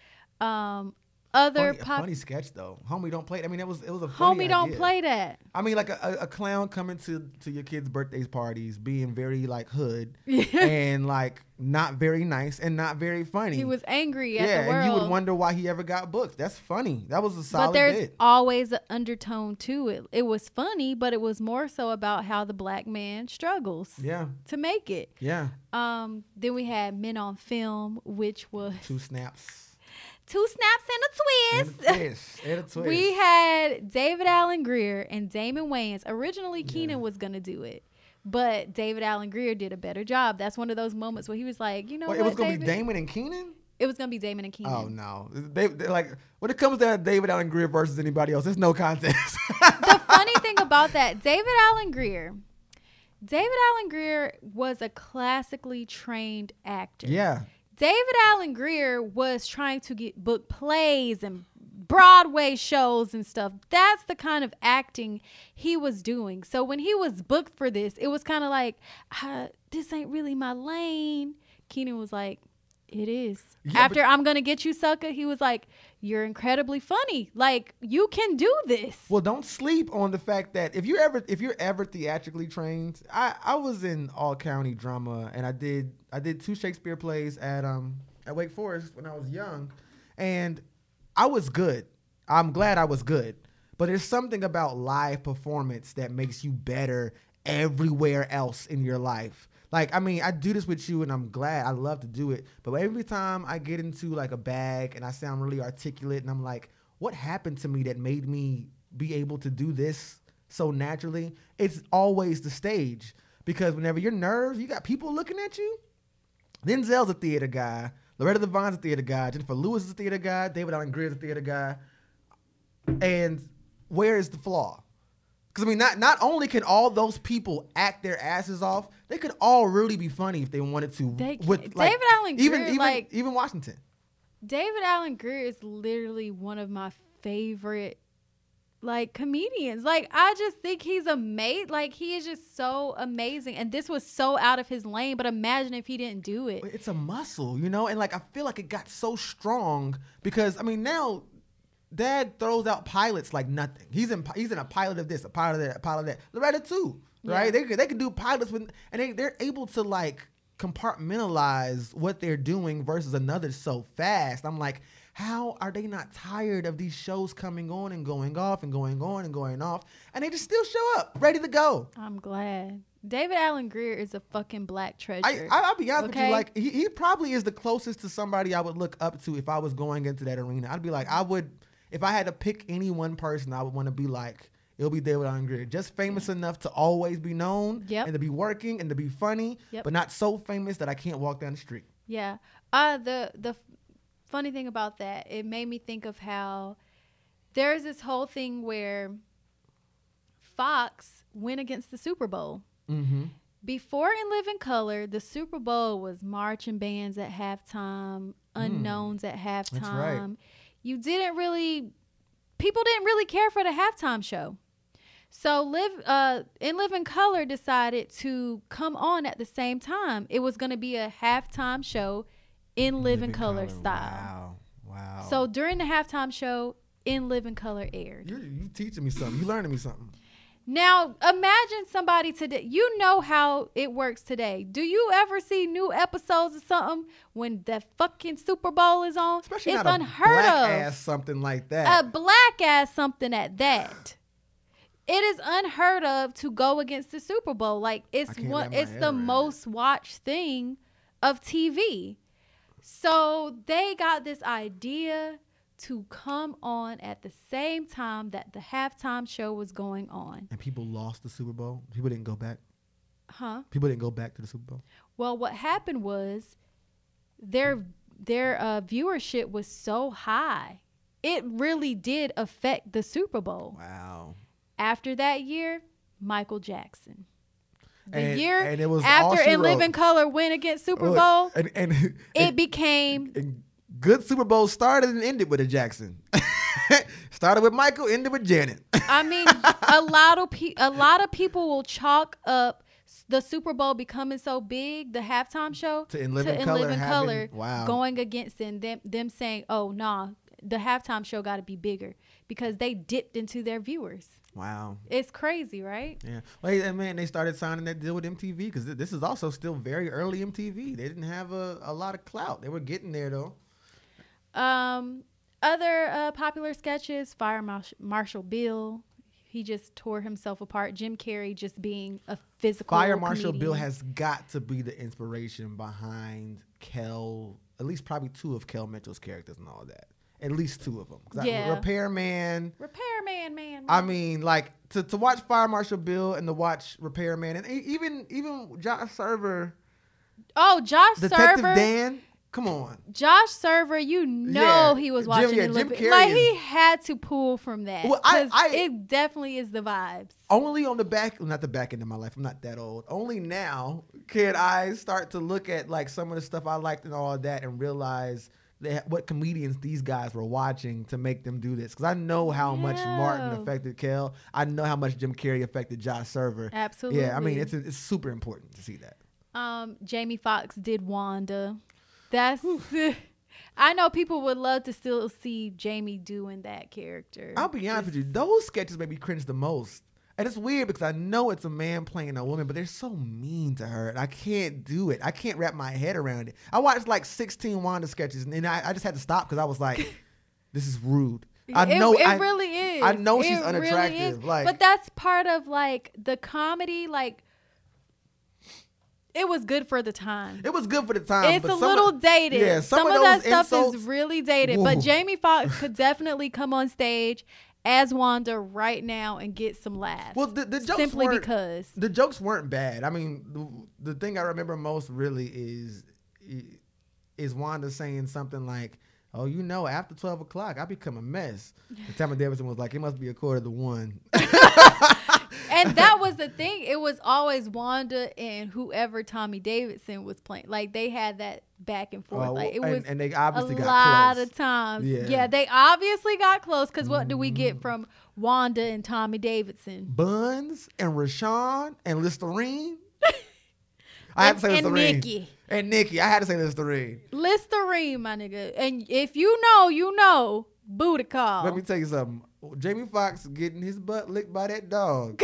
Funny sketch though. Homie don't play. I mean, it was a funny Homie don't idea. play that. I mean, like a clown coming to your kids' birthdays parties, being very like hood and like not very nice and not very funny. He was angry at the world. and you would wonder why he ever got booked. That's funny. That was a solid But there's bit. always an undertone to it. It was funny, but it was more so about how the black man struggles Yeah, to make it. yeah. Then we had Men on Film, which was 2 snaps. 2 snaps and a twist. And a twist. We had David Allen Greer and Damon Wayans. Originally, Keenan was going to do it, but David Allen Greer did a better job. That's one of those moments where he was like, you know Wait, what, it was gonna David? be Damon and Keenan. It was going to be Damon and Keenan. Oh no, they like when it comes to David Allen Greer versus anybody else, there's no contest. The funny thing about that, David Allen Greer was a classically trained actor. Yeah. David Allen Greer was trying to get book plays and Broadway shows and stuff. That's the kind of acting he was doing. So when he was booked for this, it was kind of like, this ain't really my lane. Keenan was like, it is. Yeah, After I'm going to Get You, Sucker, he was like, you're incredibly funny. Like, you can do this. Well, don't sleep on the fact that if you're ever theatrically trained, I was in all county drama and I did 2 Shakespeare plays at Wake Forest when I was young, and I was good. I'm glad I was good. But there's something about live performance that makes you better everywhere else in your life. Like, I mean, I do this with you and I'm glad. I love to do it. But every time I get into like a bag and I sound really articulate and I'm like, what happened to me that made me be able to do this so naturally? It's always the stage. Because whenever you're nervous, you got people looking at you. Denzel's a theater guy. Loretta Devon's a theater guy. Jennifer Lewis is a theater guy. David Allen Greer is a theater guy. And where is the flaw? Because, I mean, not only can all those people act their asses off, they could all really be funny if they wanted to. David Allen Greer, even Washington. David Allen Greer is literally one of my favorite, like, comedians. Like, I just think he's amazing. Like, he is just so amazing. And this was so out of his lane, but imagine if he didn't do it. It's a muscle, you know? And, like, I feel like it got so strong because, I mean, now Dad throws out pilots like nothing. He's in a pilot of this, a pilot of that, a pilot of that. Loretta too, right? Yeah. They can do pilots with, and they're able to like compartmentalize what they're doing versus another so fast. I'm like, how are they not tired of these shows coming on and going off and going on and going off, and they just still show up ready to go? I'm glad. David Allen Greer is a fucking black treasure. I'll be honest with Okay? you, like he probably is the closest to somebody I would look up to if I was going into that arena. I'd be like, if I had to pick any one person, I would want to be like, it'll be David Allen Greer. Just famous enough to always be known and to be working and to be funny, but not so famous that I can't walk down the street. Yeah. The funny thing about that, it made me think of how there's this whole thing where Fox went against the Super Bowl. Mm-hmm. Before In Living Color, the Super Bowl was marching bands at halftime, unknowns at halftime. That's right. People didn't really care for the halftime show. So In Living Color decided to come on at the same time. It was going to be a halftime show in Living Color style. Wow. So during the halftime show, In Living Color aired. You teaching me something. You learning me something. Now, imagine somebody today. You know how it works today. Do you ever see new episodes of something when the fucking Super Bowl is on? Especially it's not unheard a black of. ass something like that. A black ass something at that. It is unheard of to go against the Super Bowl. Like it's the most watched thing of TV. So they got this idea to come on at the same time that the halftime show was going on. And people lost the Super Bowl. People didn't go back. Huh? People didn't go back to the Super Bowl. Well, what happened was their viewership was so high. It really did affect the Super Bowl. Wow. After that year, Michael Jackson. The And- year and it was all after she In wrote. Living Color went against Super Look, Bowl, and it became and good Super Bowl started and ended with a Jackson. Started with Michael, ended with Janet. I mean, a lot of people will chalk up the Super Bowl becoming so big, the halftime show, To In Living Color having- wow. going against them saying, "Oh, nah, the halftime show got to be bigger," because they dipped into their viewers. Wow. It's crazy, right? Yeah. Well, hey, man, they started signing that deal with MTV because this is also still very early MTV. They didn't have a lot of clout. They were getting there, though. Other popular sketches, Fire Marshal Bill. He just tore himself apart. Jim Carrey just being a physical Fire Marshal comedian. Bill has got to be the inspiration behind Kel, at least probably two of Kel Mitchell's characters and all of that. At least two of them. Yeah. Repairman. Man. I mean, like, to watch Fire Marshal Bill and to watch Repairman and even Josh Server, Oh, Josh Detective Server. Dan. Come on. Josh Server, you know Yeah. he was Jim- watching yeah, In Jim Living. Carrey Like is- he had to pull from that. Well, 'cause I- it definitely is the vibes. Only on the back, not the back end of my life. I'm not that old. Only now can I start to look at like some of the stuff I liked and all of that and realize what comedians these guys were watching to make them do this. Because I know how much Martin Yeah. affected Kel. I know how much Jim Carrey affected Josh Server. Absolutely. Yeah, I mean, it's super important to see that. Jamie Foxx did Wanda. That's I know people would love to still see Jamie doing that character. I'll be honest with you, those sketches make me cringe the most. And it's weird because I know it's a man playing a woman, but they're so mean to her. And I can't do it. I can't wrap my head around it. I watched like 16 Wanda sketches, and then I just had to stop because I was like, this is rude. I know it really is. I know she's It really unattractive. is. Like, but that's part of like the comedy. Like it was good for the time. it was good for the time. It's but a some little of- dated. Yeah, some of those that stuff insults, is really dated. Woo. But Jamie Foxx could definitely come on stage as Wanda right now and get some laughs. Well, the jokes simply weren't- because the jokes weren't bad. I mean, the thing I remember most really is Wanda saying something like, "Oh, you know, after 12 o'clock, I become a mess." And Tammy Davidson was like, "It must be 1:45." and that was the thing. It was always Wanda and whoever Tommy Davidson was playing. Like they had that back and forth. Like it was and they obviously a got lot close. of times. Yeah. Yeah, they obviously got close because what do we get from Wanda and Tommy Davidson? Buns and Rashawn and Listerine. I had to say And Listerine. Nikki. And Nikki. I had to say Listerine. Listerine, my nigga. And if you know, booty call. Let me tell you something. Jamie Foxx getting his butt licked by that dog.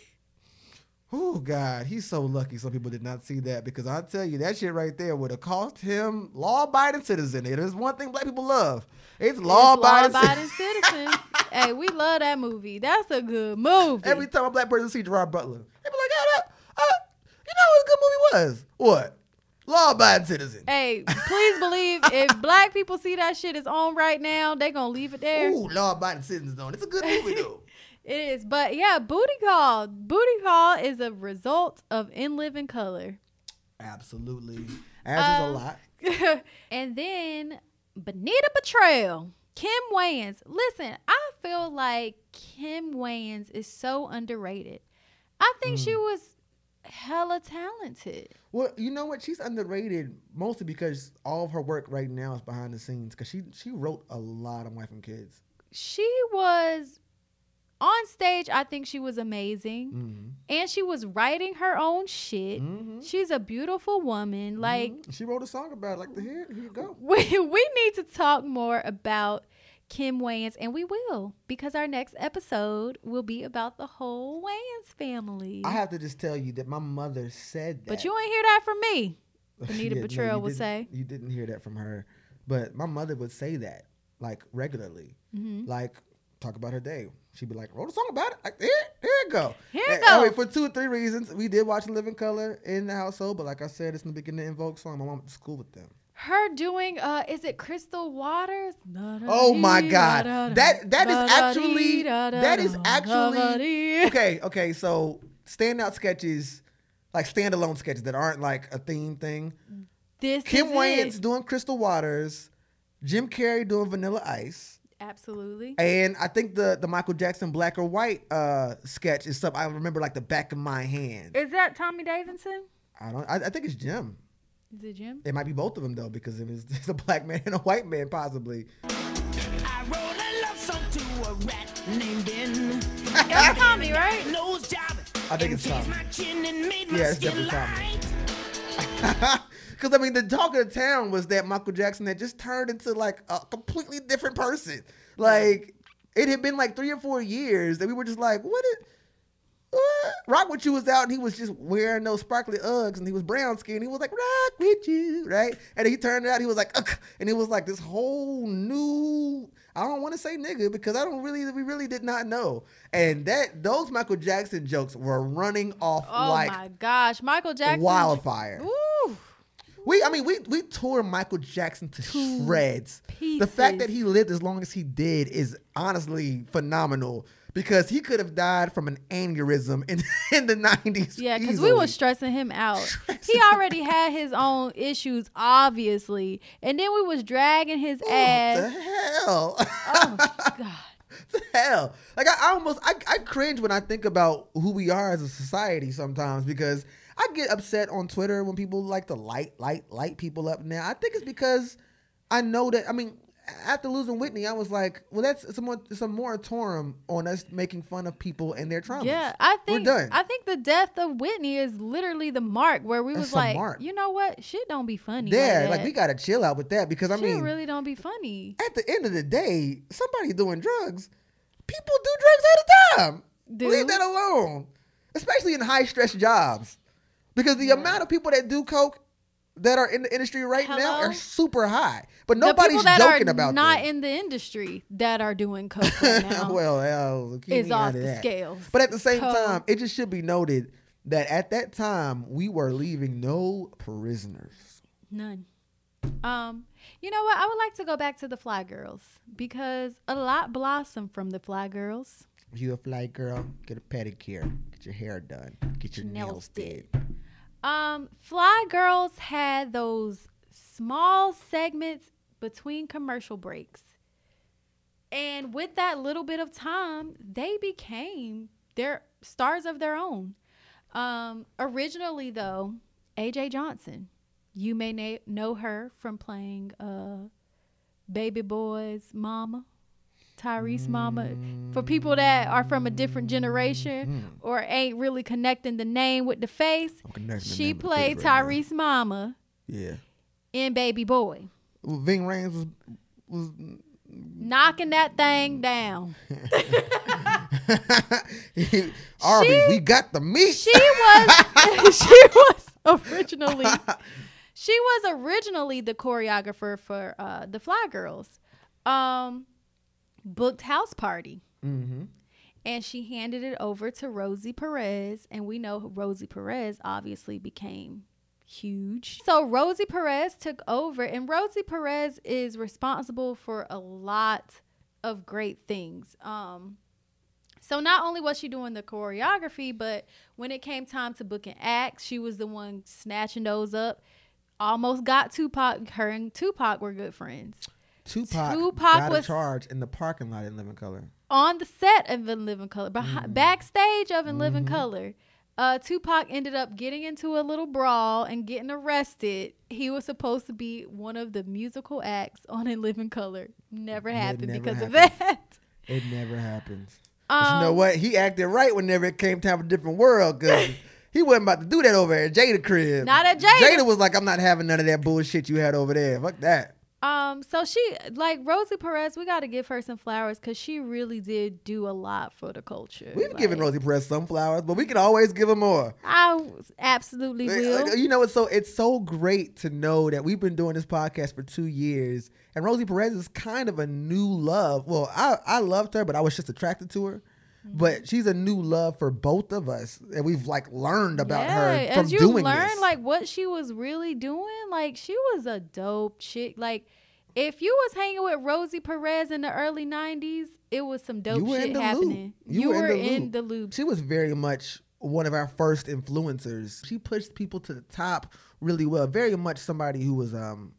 Oh, God. He's so lucky some people did not see that because I'll tell you, that shit right there would have cost him law-abiding citizen. It is one thing black people love. It's law-abiding citizen. citizen. Hey, we love that movie. That's a good movie. Every time a black person see Gerard Butler, they be like, you know what a good movie was? What? Law-abiding citizen. Hey, please believe if black people see that shit is on right now, they gonna leave it there. Ooh, law-abiding citizens on. It's a good movie, though. It is. But yeah, Booty Call. Booty Call is a result of In Living Color. Absolutely. As is a lot. And then Bonita Betrayal. Kim Wayans. Listen, I feel like Kim Wayans is so underrated. I think she was hella talented. Well, you know what? She's underrated mostly because all of her work right now is behind the scenes because she wrote a lot of Wife and Kids. She was on stage. I think she was amazing. And she was writing her own shit. She's a beautiful woman. Like, She wrote a song about it. Like, here you go. we need to talk more about Kim Wayans, and we will, because our next episode will be about the whole Wayans family. I have to just tell you that my mother said that. But you ain't hear that from me. Bonita Yeah, no, Betrayal you would didn't- say. You didn't hear that from her. But my mother would say that, like, regularly. Like, talk about her day. She'd be like, wrote a song about it. Like, here you go. Here you And, go. for 2 or 3 reasons. We did watch Living Color in the household, but like I said, it's in the beginning of Invoke song. My mom went to school with them. Her doing is it Crystal Waters? Oh my God, that is actually okay. So standout sketches, like standalone sketches that aren't like a theme thing. Kim Wayans doing Crystal Waters, Jim Carrey doing Vanilla Ice. Absolutely. And I think the Michael Jackson Black or White sketch is something I remember like the back of my hand. Is that Tommy Davidson? I think it's Jim. Is it Jim? It might be both of them though, because it's a black man and a white man possibly. I wrote a love song to a rat named Ben. That's Tommy, right? Nose job. I think it's Tommy. My chin and made my Yeah, it's skin definitely Tommy. light. Because I mean, the talk of the town was that Michael Jackson had just turned into like a completely different person. Like it had been like 3 or 4 years that we were just like, what? Rock With You was out and he was just wearing those sparkly Uggs and he was brown skin. He was like, Rock With You, right? And he turned out, he was like, ugh, and it was like this whole new, I don't want to say nigga because we really did not know. And those Michael Jackson jokes were running off like, oh my gosh, Michael Jackson. wildfire. Ooh. We tore Michael Jackson to shreds. Pieces. The fact that he lived as long as he did is honestly phenomenal because he could have died from an aneurysm in the 90s. Yeah, because we were stressing him out. He already had his own issues, obviously. And then we was dragging his ass. What the hell? Oh, God. The hell? Like I cringe when I think about who we are as a society sometimes because I get upset on Twitter when people like to light people up now. I think it's because I know that, I mean, after losing Whitney, I was like, well, that's it's a moratorium on us making fun of people and their traumas. Yeah, I think we're done. I think the death of Whitney is literally the mark where we That's was the like, mark. you know what? Shit don't be funny. Yeah, like we gotta chill out with that because I Shit mean, really don't be funny. at the end of the day, somebody doing drugs, people do drugs all the time. Do? Leave that alone, especially in high stress jobs. Because the amount of people that do coke that are in the industry right now Hello? are super high, but The nobody's people that joking are about not them. in the industry that are doing coke right now well, keep is me off out of the that. scales. But at the same So- time, it just should be noted that at that time we were leaving no prisoners. None. You know what? I would like to go back to the Fly Girls because a lot blossomed from the Fly Girls. If you a fly girl, get a pedicure, get your hair done, get your nails did. Fly Girls had those small segments between commercial breaks. And with that little bit of time, they became their stars of their own. Originally, though, AJ Johnson, you may know her from playing Baby Boy's mama, Tyrese mama. For people that are from a different generation or ain't really connecting the name with the face, she played Tyrese mama in Baby Boy. Well, Ving Rhames was Knocking that thing down. Arby's, we got the meat. She was originally the choreographer for the Fly Girls. Booked House Party. Mm-hmm. And she handed it over to Rosie Perez. And we know Rosie Perez obviously became huge. So Rosie Perez took over. And Rosie Perez is responsible for a lot of great things. So not only was she doing the choreography, but when it came time to booking acts, she was the one snatching those up. Almost got Tupac. Her and Tupac were good friends. Tupac got was a charge in the parking lot in Living Color. On the set of In Living Color, backstage of In Living Color, Tupac ended up getting into a little brawl and getting arrested. He was supposed to be one of the musical acts on In Living Color. Never happened because of that. It never happens. But you know what? He acted right whenever it came time for Different World because he wasn't about to do that over at Jada crib. Not at Jada. Jada was like, I'm not having none of that bullshit you had over there. Fuck that. So she, like Rosie Perez, we got to give her some flowers because she really did do a lot for the culture. We've given Rosie Perez some flowers, but we can always give her more. I absolutely will. You know, it's so great to know that we've been doing this podcast for 2 years, and Rosie Perez is kind of a new love. Well, I loved her, but I was just attracted to her. but she's a new love for both of us, and we've like learned about her from as you doing learn this. like what she was really doing, like she was a dope chick. Like if you was hanging with Rosie Perez in the early 90s, it was some dope shit happening. You were in the loop. She was very much one of our first influencers. She pushed people to the top really well. Very much somebody who was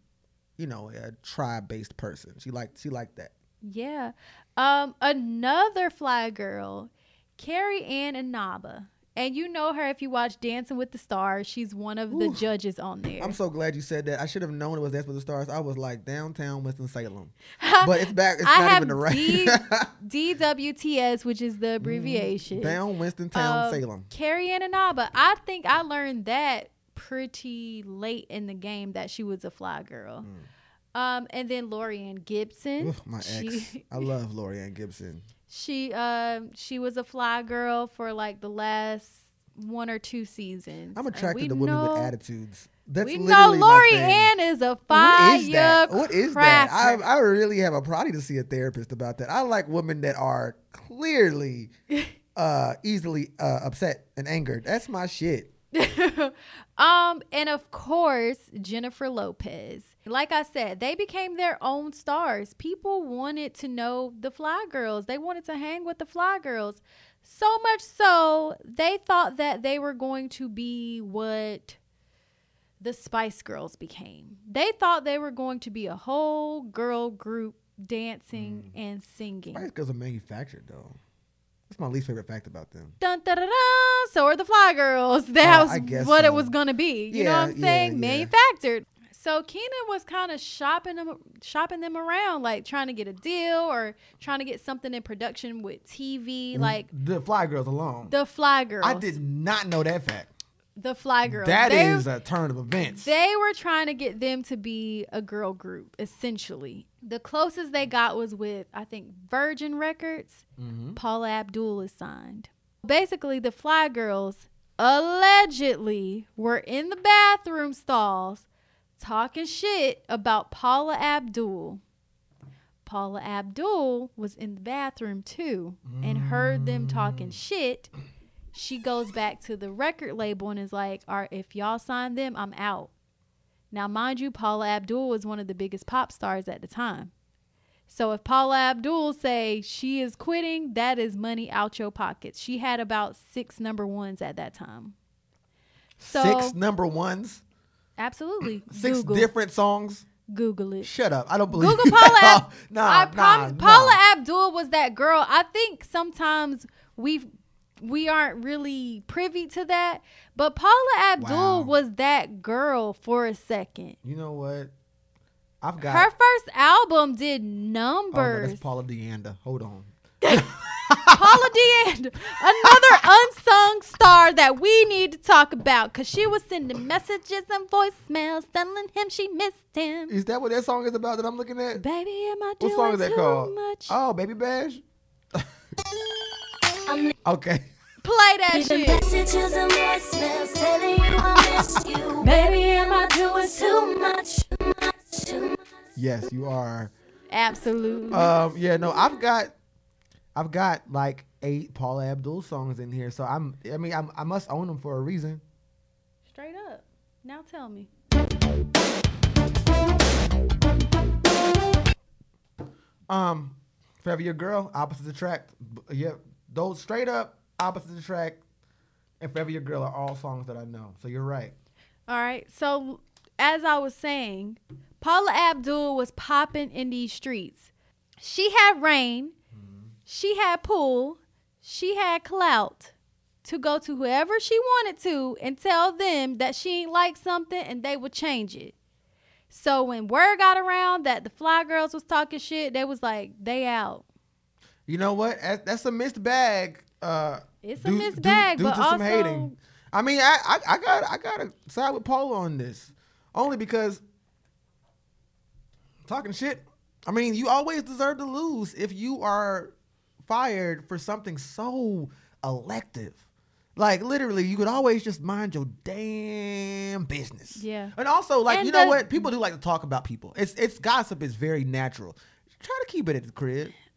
a tribe-based person. She liked that. Yeah. Another fly girl, Carrie Ann Inaba. And you know her if you watch Dancing with the Stars. She's one of the judges on there. I'm so glad you said that. I should have known it was Dancing with the Stars. I was like downtown Winston-Salem. But it's back. It's not even the right. DWTS, which is the abbreviation. Down Winston-town, Salem. Carrie Ann Inaba. I think I learned that pretty late in the game that she was a fly girl. And then Lorianne Gibson. Ugh, my ex. I love Lorianne Gibson. She was a fly girl for like the last 1 or 2 seasons. I'm attracted to women with attitudes. That's we know literally Lori my thing. Ann is a fire. What is that? I really have a probably to see a therapist about that. I like women that are clearly easily upset and angered. That's my shit. And of course, Jennifer Lopez. Like I said, they became their own stars. People wanted to know the Fly Girls. They wanted to hang with the Fly Girls. So much so, they thought that they were going to be what the Spice Girls became. They thought they were going to be a whole girl group dancing and singing. Spice Girls are manufactured, though. That's my least favorite fact about them. Dun, da, da, da. So are the Fly Girls. That was what it was going to be. You know what I'm saying? Yeah. Manufactured. So Keenan was kind of shopping them around, like trying to get a deal or trying to get something in production with TV. Like the Fly Girls alone. The Fly Girls. I did not know that fact. The Fly Girls. That is a turn of events. They were trying to get them to be a girl group, essentially. The closest they got was with, I think, Virgin Records. Paula Abdul is signed. Basically, the Fly Girls allegedly were in the bathroom stalls talking shit about Paula Abdul. Paula Abdul was in the bathroom too and heard them talking shit. She goes back to the record label and is like, all right, if y'all sign them, I'm out. Now, mind you, Paula Abdul was one of the biggest pop stars at the time. So if Paula Abdul say she is quitting, that is money out your pockets. She had about 6 number ones at that time. So, 6 number ones? Absolutely. 6 Google. different songs? Google it. Shut up. I don't believe Google Paula. Nah, Paula Abdul was that girl. I think sometimes we aren't really privy to that, but Paula Abdul was that girl for a second. You know what? I've got her first album did Oh, numbers. no, that's Paula Deanda. Hold on. Paula Deanda, another unsung star that we need to talk about, because she was sending messages and voicemails telling him she missed him. Is that what that song is about that I'm looking at? Baby, am I doing what song is that too called? much? Oh, Baby Bash? Okay. Play that shit. Messages and voicemails telling you I miss you. Baby, am I doing too much? Yes, you are. Absolutely. Yeah, no, I've got like 8 Paula Abdul songs in here, so I must own them for a reason. Straight up. Now tell me. Forever Your Girl, Opposites Attract. Yeah, those straight up Opposites Attract and Forever Your Girl are all songs that I know. So you're right. All right. So as I was saying, Paula Abdul was popping in these streets. She had rain. She had pool. She had clout to go to whoever she wanted to and tell them that she ain't like something and they would change it. So when word got around that the Fly Girls was talking shit, they was like, they out. You know what? That's a mixed bag. It's a mixed bag, due but to also some hating. I mean, I gotta side with Paula on this, only because talking shit. I mean, you always deserve to lose if you are fired for something so elective. Like literally, you could always just mind your damn business. Yeah. And also, like, And you know what? People do like to talk about people. It's gossip is very natural. Try to keep it at the crib.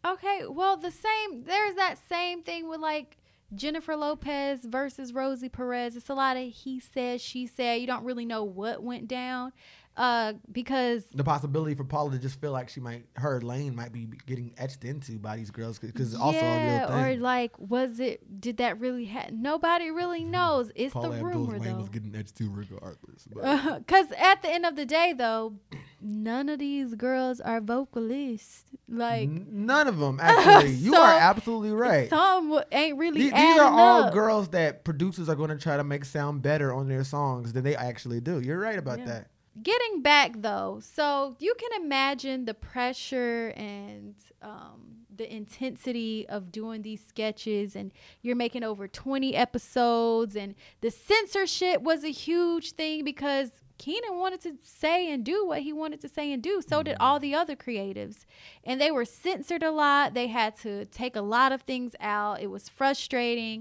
Okay, well, there's that same thing with like Jennifer Lopez versus Rosie Perez. It's a lot of he said, she said. You don't really know what went down because The possibility for Paula to just feel like her lane might be getting etched into by these girls because it's also a real thing. or like, did that really happen? Nobody really knows. It's Paula the Abdul's rumor, lane though. was getting etched too regardless. But Because at the end of the day, though, none of these girls are vocalists. Like, none of them, actually. You So, are absolutely right. some ain't really These adding are all up. girls that producers are going to try to make sound better on their songs than they actually do. You're right about that. Getting back though, so you can imagine the pressure and the intensity of doing these sketches, and you're making over 20 episodes, and the censorship was a huge thing because Keenan wanted to say and do what he wanted to say and do. So did all the other creatives, and they were censored a lot. They had to take a lot of things out. It was frustrating.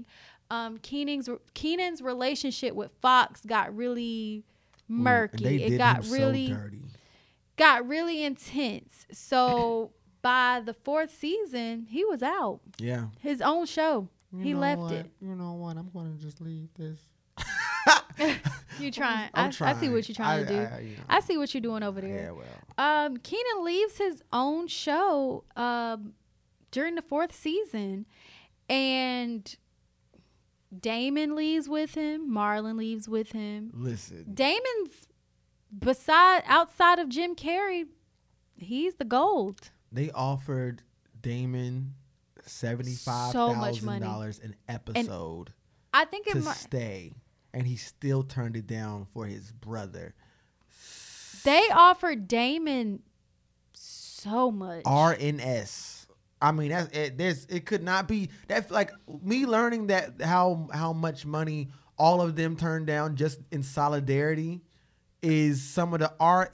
Keenan's relationship with Fox got really murky. They did It got him really so dirty. got really intense. So by the 4th season, he was out. Yeah. His own show. He left it. You know what? I'm going to just leave this. You trying? I'm I see what trying. you're trying to do. I see what you're doing over there. Yeah, well. Keenan leaves his own show during the 4th season, and Damon leaves with him. Marlon leaves with him. Listen. Damon's outside of Jim Carrey, he's the gold. They offered Damon So much money. $75,000 an episode I think to stay, and he still turned it down for his brother. They offered Damon so much. RNS. I mean, it could not be. That's like me learning that how much money all of them turned down just in solidarity is some of the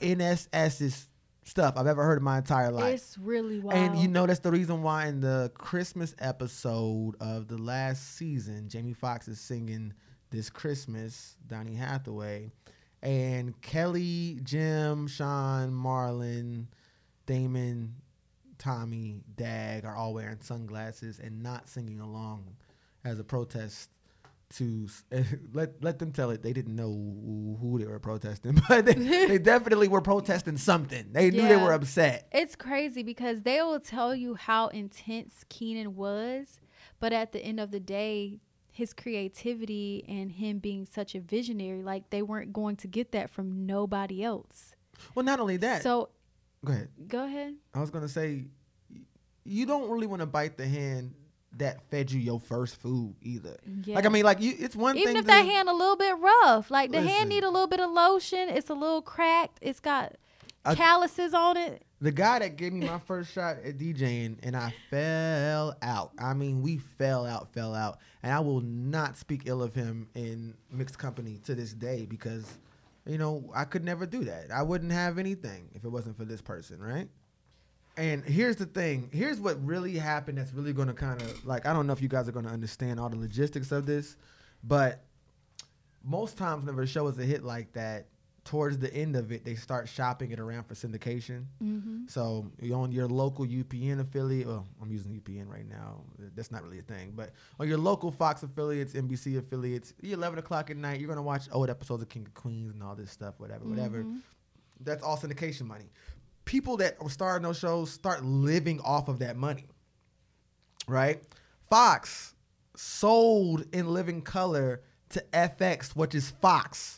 RNS's stuff I've ever heard in my entire life. It's really wild. And you know that's the reason why in the Christmas episode of the last season, Jamie Foxx is singing "This Christmas," Donny Hathaway, and Kelly, Jim, Sean, Marlon, Damon, Tommy, Dag are all wearing sunglasses and not singing along as a protest to let them tell it. They didn't know who they were protesting, but they definitely were protesting something. They knew they were upset. It's crazy because they will tell you how intense Keenan was, but at the end of the day, his creativity and him being such a visionary, like they weren't going to get that from nobody else. Well, not only that. So Go ahead. I was going to say, you don't really want to bite the hand that fed you your first food either. Yeah. Like, I mean, like, it's one even thing. if that hand a little bit rough, like the hand Listen. need a little bit of lotion. It's a little cracked. It's got calluses on it. The guy that gave me my first shot at DJing, and I fell out. I mean, we fell out. And I will not speak ill of him in mixed company to this day because, you know, I could never do that. I wouldn't have anything if it wasn't for this person, right? And here's the thing. Here's what really happened that's really going to kind of, like, I don't know if you guys are going to understand all the logistics of this, but most times whenever a show is a hit like that, towards the end of it, they start shopping it around for syndication. Mm-hmm. So you're on your local UPN affiliate. Well, I'm using UPN right now. That's not really a thing. But on your local Fox affiliates, NBC affiliates, 11 o'clock at night, you're going to watch old episodes of King of Queens and all this stuff, whatever. That's all syndication money. People that are starting those shows start living off of that money, right? Fox sold In Living Color to FX, which is Fox,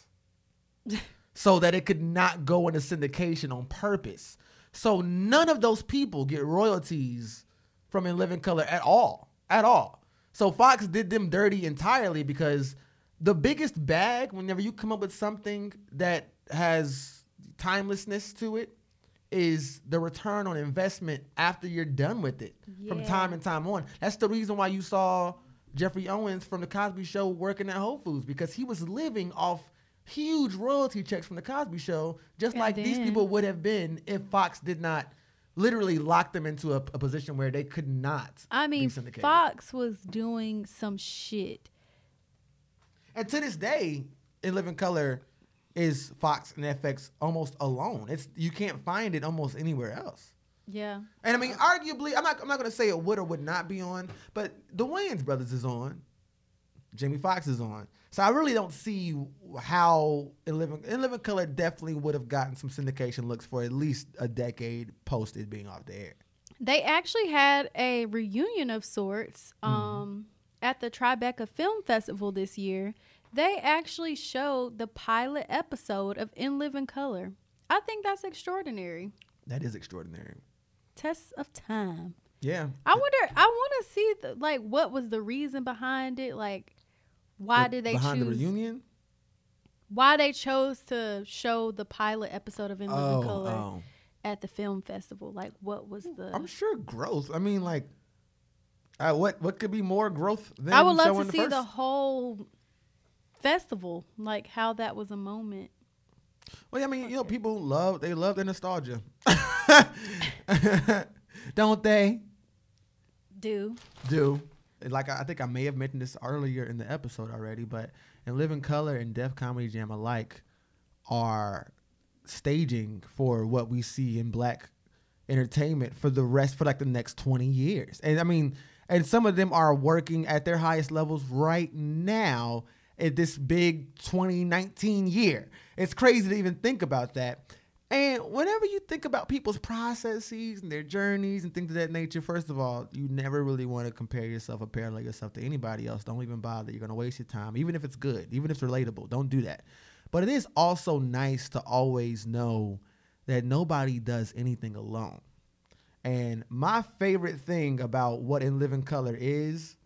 so that it could not go into syndication on purpose. So none of those people get royalties from In Living Color at all. So Fox did them dirty entirely because the biggest bag, whenever you come up with something that has timelessness to it, is the return on investment after you're done with it from time and time on. That's the reason why you saw Jeffrey Owens from The Cosby Show working at Whole Foods, because he was living off huge royalty checks from The Cosby Show, just like these people would have been if Fox did not literally lock them into a position where they could not be syndicated. Fox was doing some shit. And to this day, In Living Color is Fox and FX almost alone. You can't find it almost anywhere else. Yeah. And I mean, arguably, I'm not gonna say it would or would not be on, but the Wayans brothers is on. Jamie Foxx is on. So I really don't see how In Living Color definitely would have gotten some syndication looks for at least a decade post it being off the air. They actually had a reunion of sorts at the Tribeca Film Festival this year. They actually showed the pilot episode of In Living Color. I think that's extraordinary. That is extraordinary. Test of time. Yeah. I want to see what was the reason behind it? Like, why did they behind choose the reunion? Why they chose to show the pilot episode of In Living Color Oh. at the film festival? Like, what was the? I'm sure growth. I mean, like, what could be more growth than I would love showing to see first? the whole festival, like how that was a moment. Well, I mean, people love their nostalgia, don't they? Do Like I think I may have mentioned this earlier in the episode already, but In Living Color and Def Comedy Jam alike are staging for what we see in black entertainment for like the next 20 years. And I mean, and some of them are working at their highest levels right now at this big 2019 year. It's crazy to even think about that. And whenever you think about people's processes and their journeys and things of that nature, first of all, you never really want to compare yourself or parallel yourself to anybody else. Don't even bother. You're going to waste your time, even if it's good, even if it's relatable. Don't do that. But it is also nice to always know that nobody does anything alone. And my favorite thing about what In Living Color is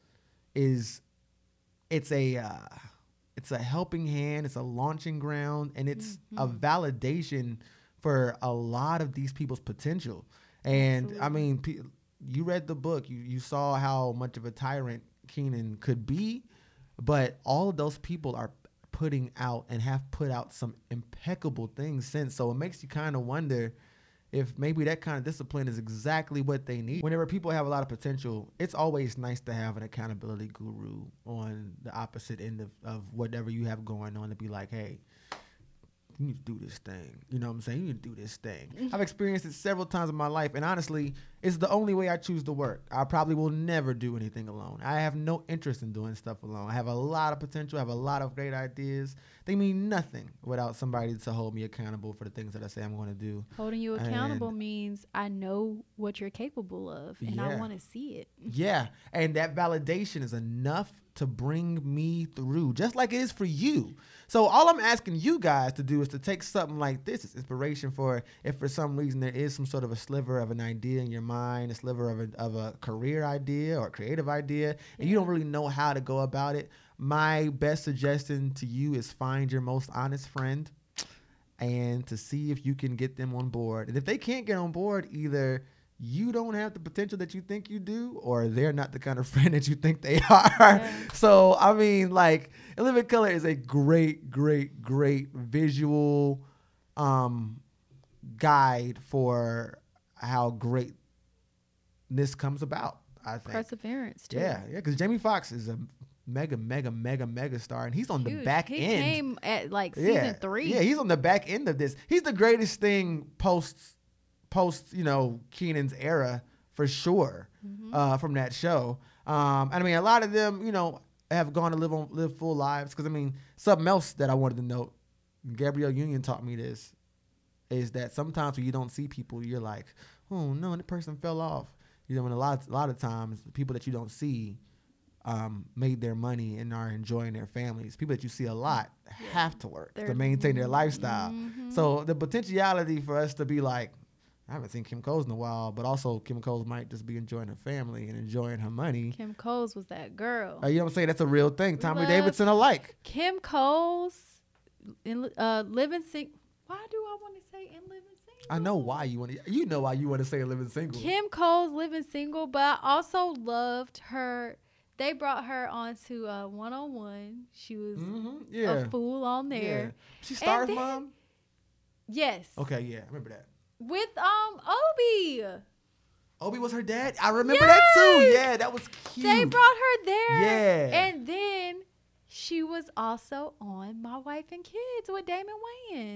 it's a helping hand, it's a launching ground, and it's a validation for a lot of these people's potential. And I mean, you read the book, you saw how much of a tyrant Keenan could be, but all of those people are putting out and have put out some impeccable things since. So it makes you kind of wonder if maybe that kind of discipline is exactly what they need. Whenever people have a lot of potential, it's always nice to have an accountability guru on the opposite end of whatever you have going on to be like, hey, you need to do this thing. You know what I'm saying? You need to do this thing. I've experienced it several times in my life, and honestly, it's the only way I choose to work. I probably will never do anything alone. I have no interest in doing stuff alone. I have a lot of potential. I have a lot of great ideas. They mean nothing without somebody to hold me accountable for the things that I say I'm going to do. Holding you accountable means I know what you're capable of, and I want to see it. Yeah, and that validation is enough to bring me through, just like it is for you. So all I'm asking you guys to do is to take something like this as inspiration for if for some reason there is some sort of a sliver of an idea in your mind, a sliver of a career idea or a creative idea, and you don't really know how to go about it. My best suggestion to you is find your most honest friend and to see if you can get them on board. And if they can't get on board, either you don't have the potential that you think you do, or they're not the kind of friend that you think they are. Yeah. So, I mean, like, In Living Color is a great, great, great visual guide for how great this comes about, I think. Perseverance, too. Yeah, because Jamie Foxx is a mega star, and he's on the back end. He came at, like, season 3. Yeah, he's on the back end of this. He's the greatest thing post, Keenan's era for sure, from that show. I mean, a lot of them, have gone to live full lives. Because I mean, something else that I wanted to note, Gabrielle Union taught me this, is that sometimes when you don't see people, you're like, oh no, that person fell off. And a lot of times, the people that you don't see made their money and are enjoying their families. People that you see a lot have to work to maintain their lifestyle. So the potentiality for us to be like, I haven't seen Kim Coles in a while, but also Kim Coles might just be enjoying her family and enjoying her money. Kim Coles was that girl. You know what I'm saying? That's a real thing. Tommy Davidson alike. Kim Coles in Living Single. Why do I want to say In Living Single? I know why you want to. You know why you want to say Living Single. Kim Coles Living Single, but I also loved her. They brought her onto 101. She was a fool on there. Yeah. She Star's mom? Yes. Okay, yeah, I remember that. With Obi. Obi was her dad? I remember that too. Yeah, that was cute. They brought her there. Yeah. And then she was also on My Wife and Kids with Damon Wayans.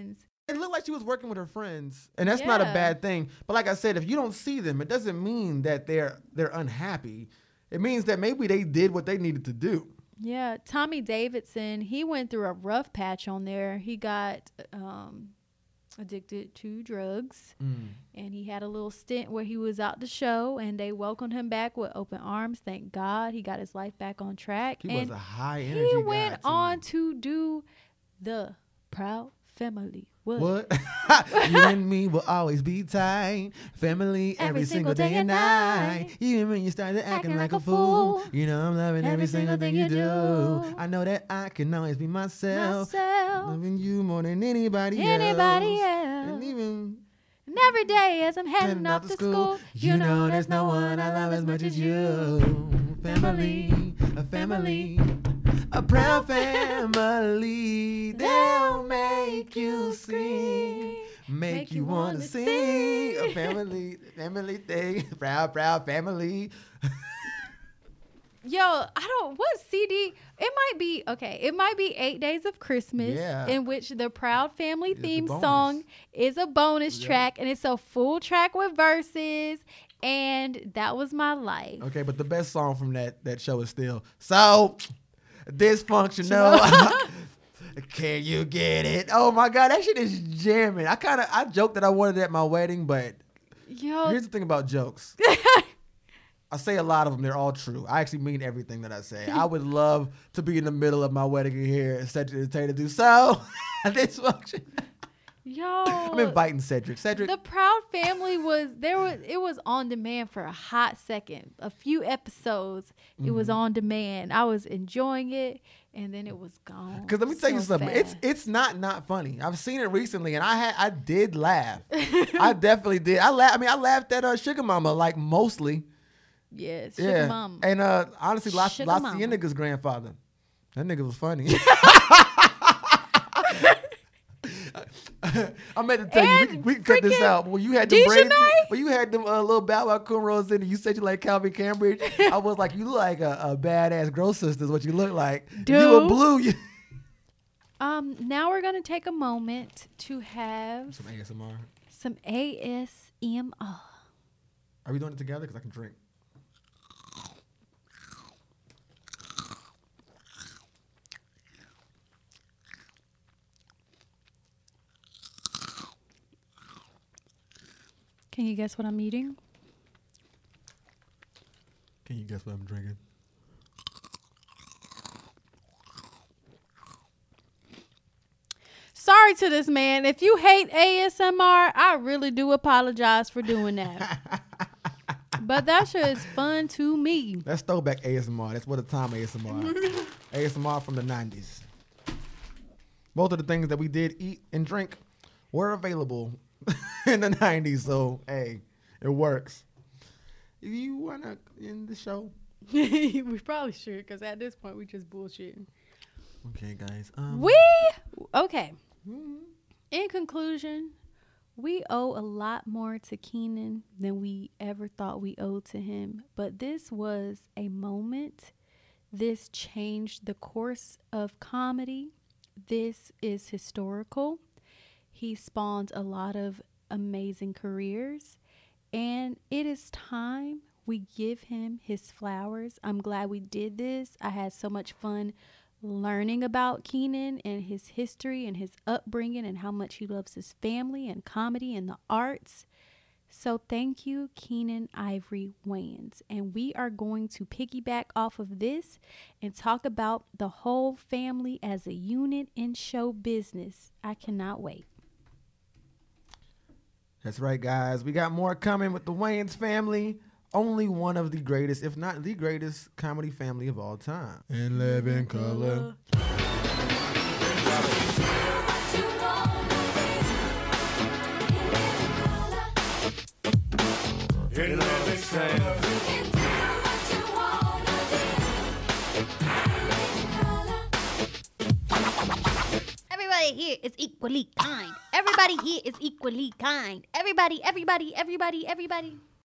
It looked like she was working with her friends, and that's not a Yeah. bad thing. But like I said, if you don't see them, it doesn't mean that they're unhappy. It means that maybe they did what they needed to do. Yeah, Tommy Davidson, he went through a rough patch on there. He got addicted to drugs, and he had a little stint where he was out the show, and they welcomed him back with open arms. Thank God he got his life back on track. He and was a high energy he guy, went too. on to do The Proud Family. What? You and me will always be tight. Family every single day and night. Even when you started acting like a fool. You know I'm loving every single thing you do. I know that I can always be myself. Loving you more than anybody else. And even And every day as I'm heading off to school, you know there's no one I love as much as you. Family, a family, a proud family. They'll make you sing, make you wanna sing. A family thing, proud family. Yo, what CD? It might be 8 Days of Christmas, Yeah. in which the Proud Family the theme bonus. song is a bonus track, and it's a full track with verses, and that was my life. Okay, but the best song from that show is still So Dysfunctional. Can you get it? Oh my God, that shit is jamming. I joked that I wanted it at my wedding, but Yo, here's the thing about jokes. I say a lot of them. They're all true. I actually mean everything that I say. I would love to be in the middle of my wedding and hear Cedric the Tater do So Dysfunction. I'm inviting Cedric. The Proud Family it was on demand for a hot second. A few episodes, it was on demand. I was enjoying it, and then it was gone. Because let me tell you so something. fast. It's not funny. I've seen it recently, and I did laugh. I definitely did. I laughed at Sugar Mama, like, mostly. Yes, Sugar Mama. And honestly, lots Sugar of Mama. your niggas' grandfather. That nigga was funny. I meant to tell you, we can cut this out. When you had them braids, when you had them little Bow Wow cornrows in, and you said you like Calvin Cambridge, I was like, you look like a badass Gross sister is what you look like. Dude. You a blue. You. Now we're gonna take a moment to have Some ASMR. some ASMR. Are we doing it together? Because I can drink. Can you guess what I'm eating? Can you guess what I'm drinking? Sorry to this man. If you hate ASMR, I really do apologize for doing that. But that shit is fun to me. That's throwback ASMR. That's what a time ASMR. ASMR from the 90s. Both of the things that we did eat and drink were available in the 90s. So, hey, it works. If you want to end the show. We probably should, because at this point, we just bullshitting. Okay, guys. Okay. In conclusion, we owe a lot more to Keenan than we ever thought we owed to him. But this was a moment. This changed the course of comedy. This is historical. He spawned a lot of amazing careers. And it is time we give him his flowers. I'm glad we did this. I had so much fun learning about Keenan and his history and his upbringing and how much he loves his family and comedy and the arts. So thank you, Keenan Ivory Wayans. And we are going to piggyback off of this and talk about the whole family as a unit in show business. I cannot wait. That's right, guys. We got more coming with the Wayans family. Only one of the greatest, if not the greatest, comedy family of all time. In living color. Everybody here is equally kind. Everybody here is equally kind. Everybody.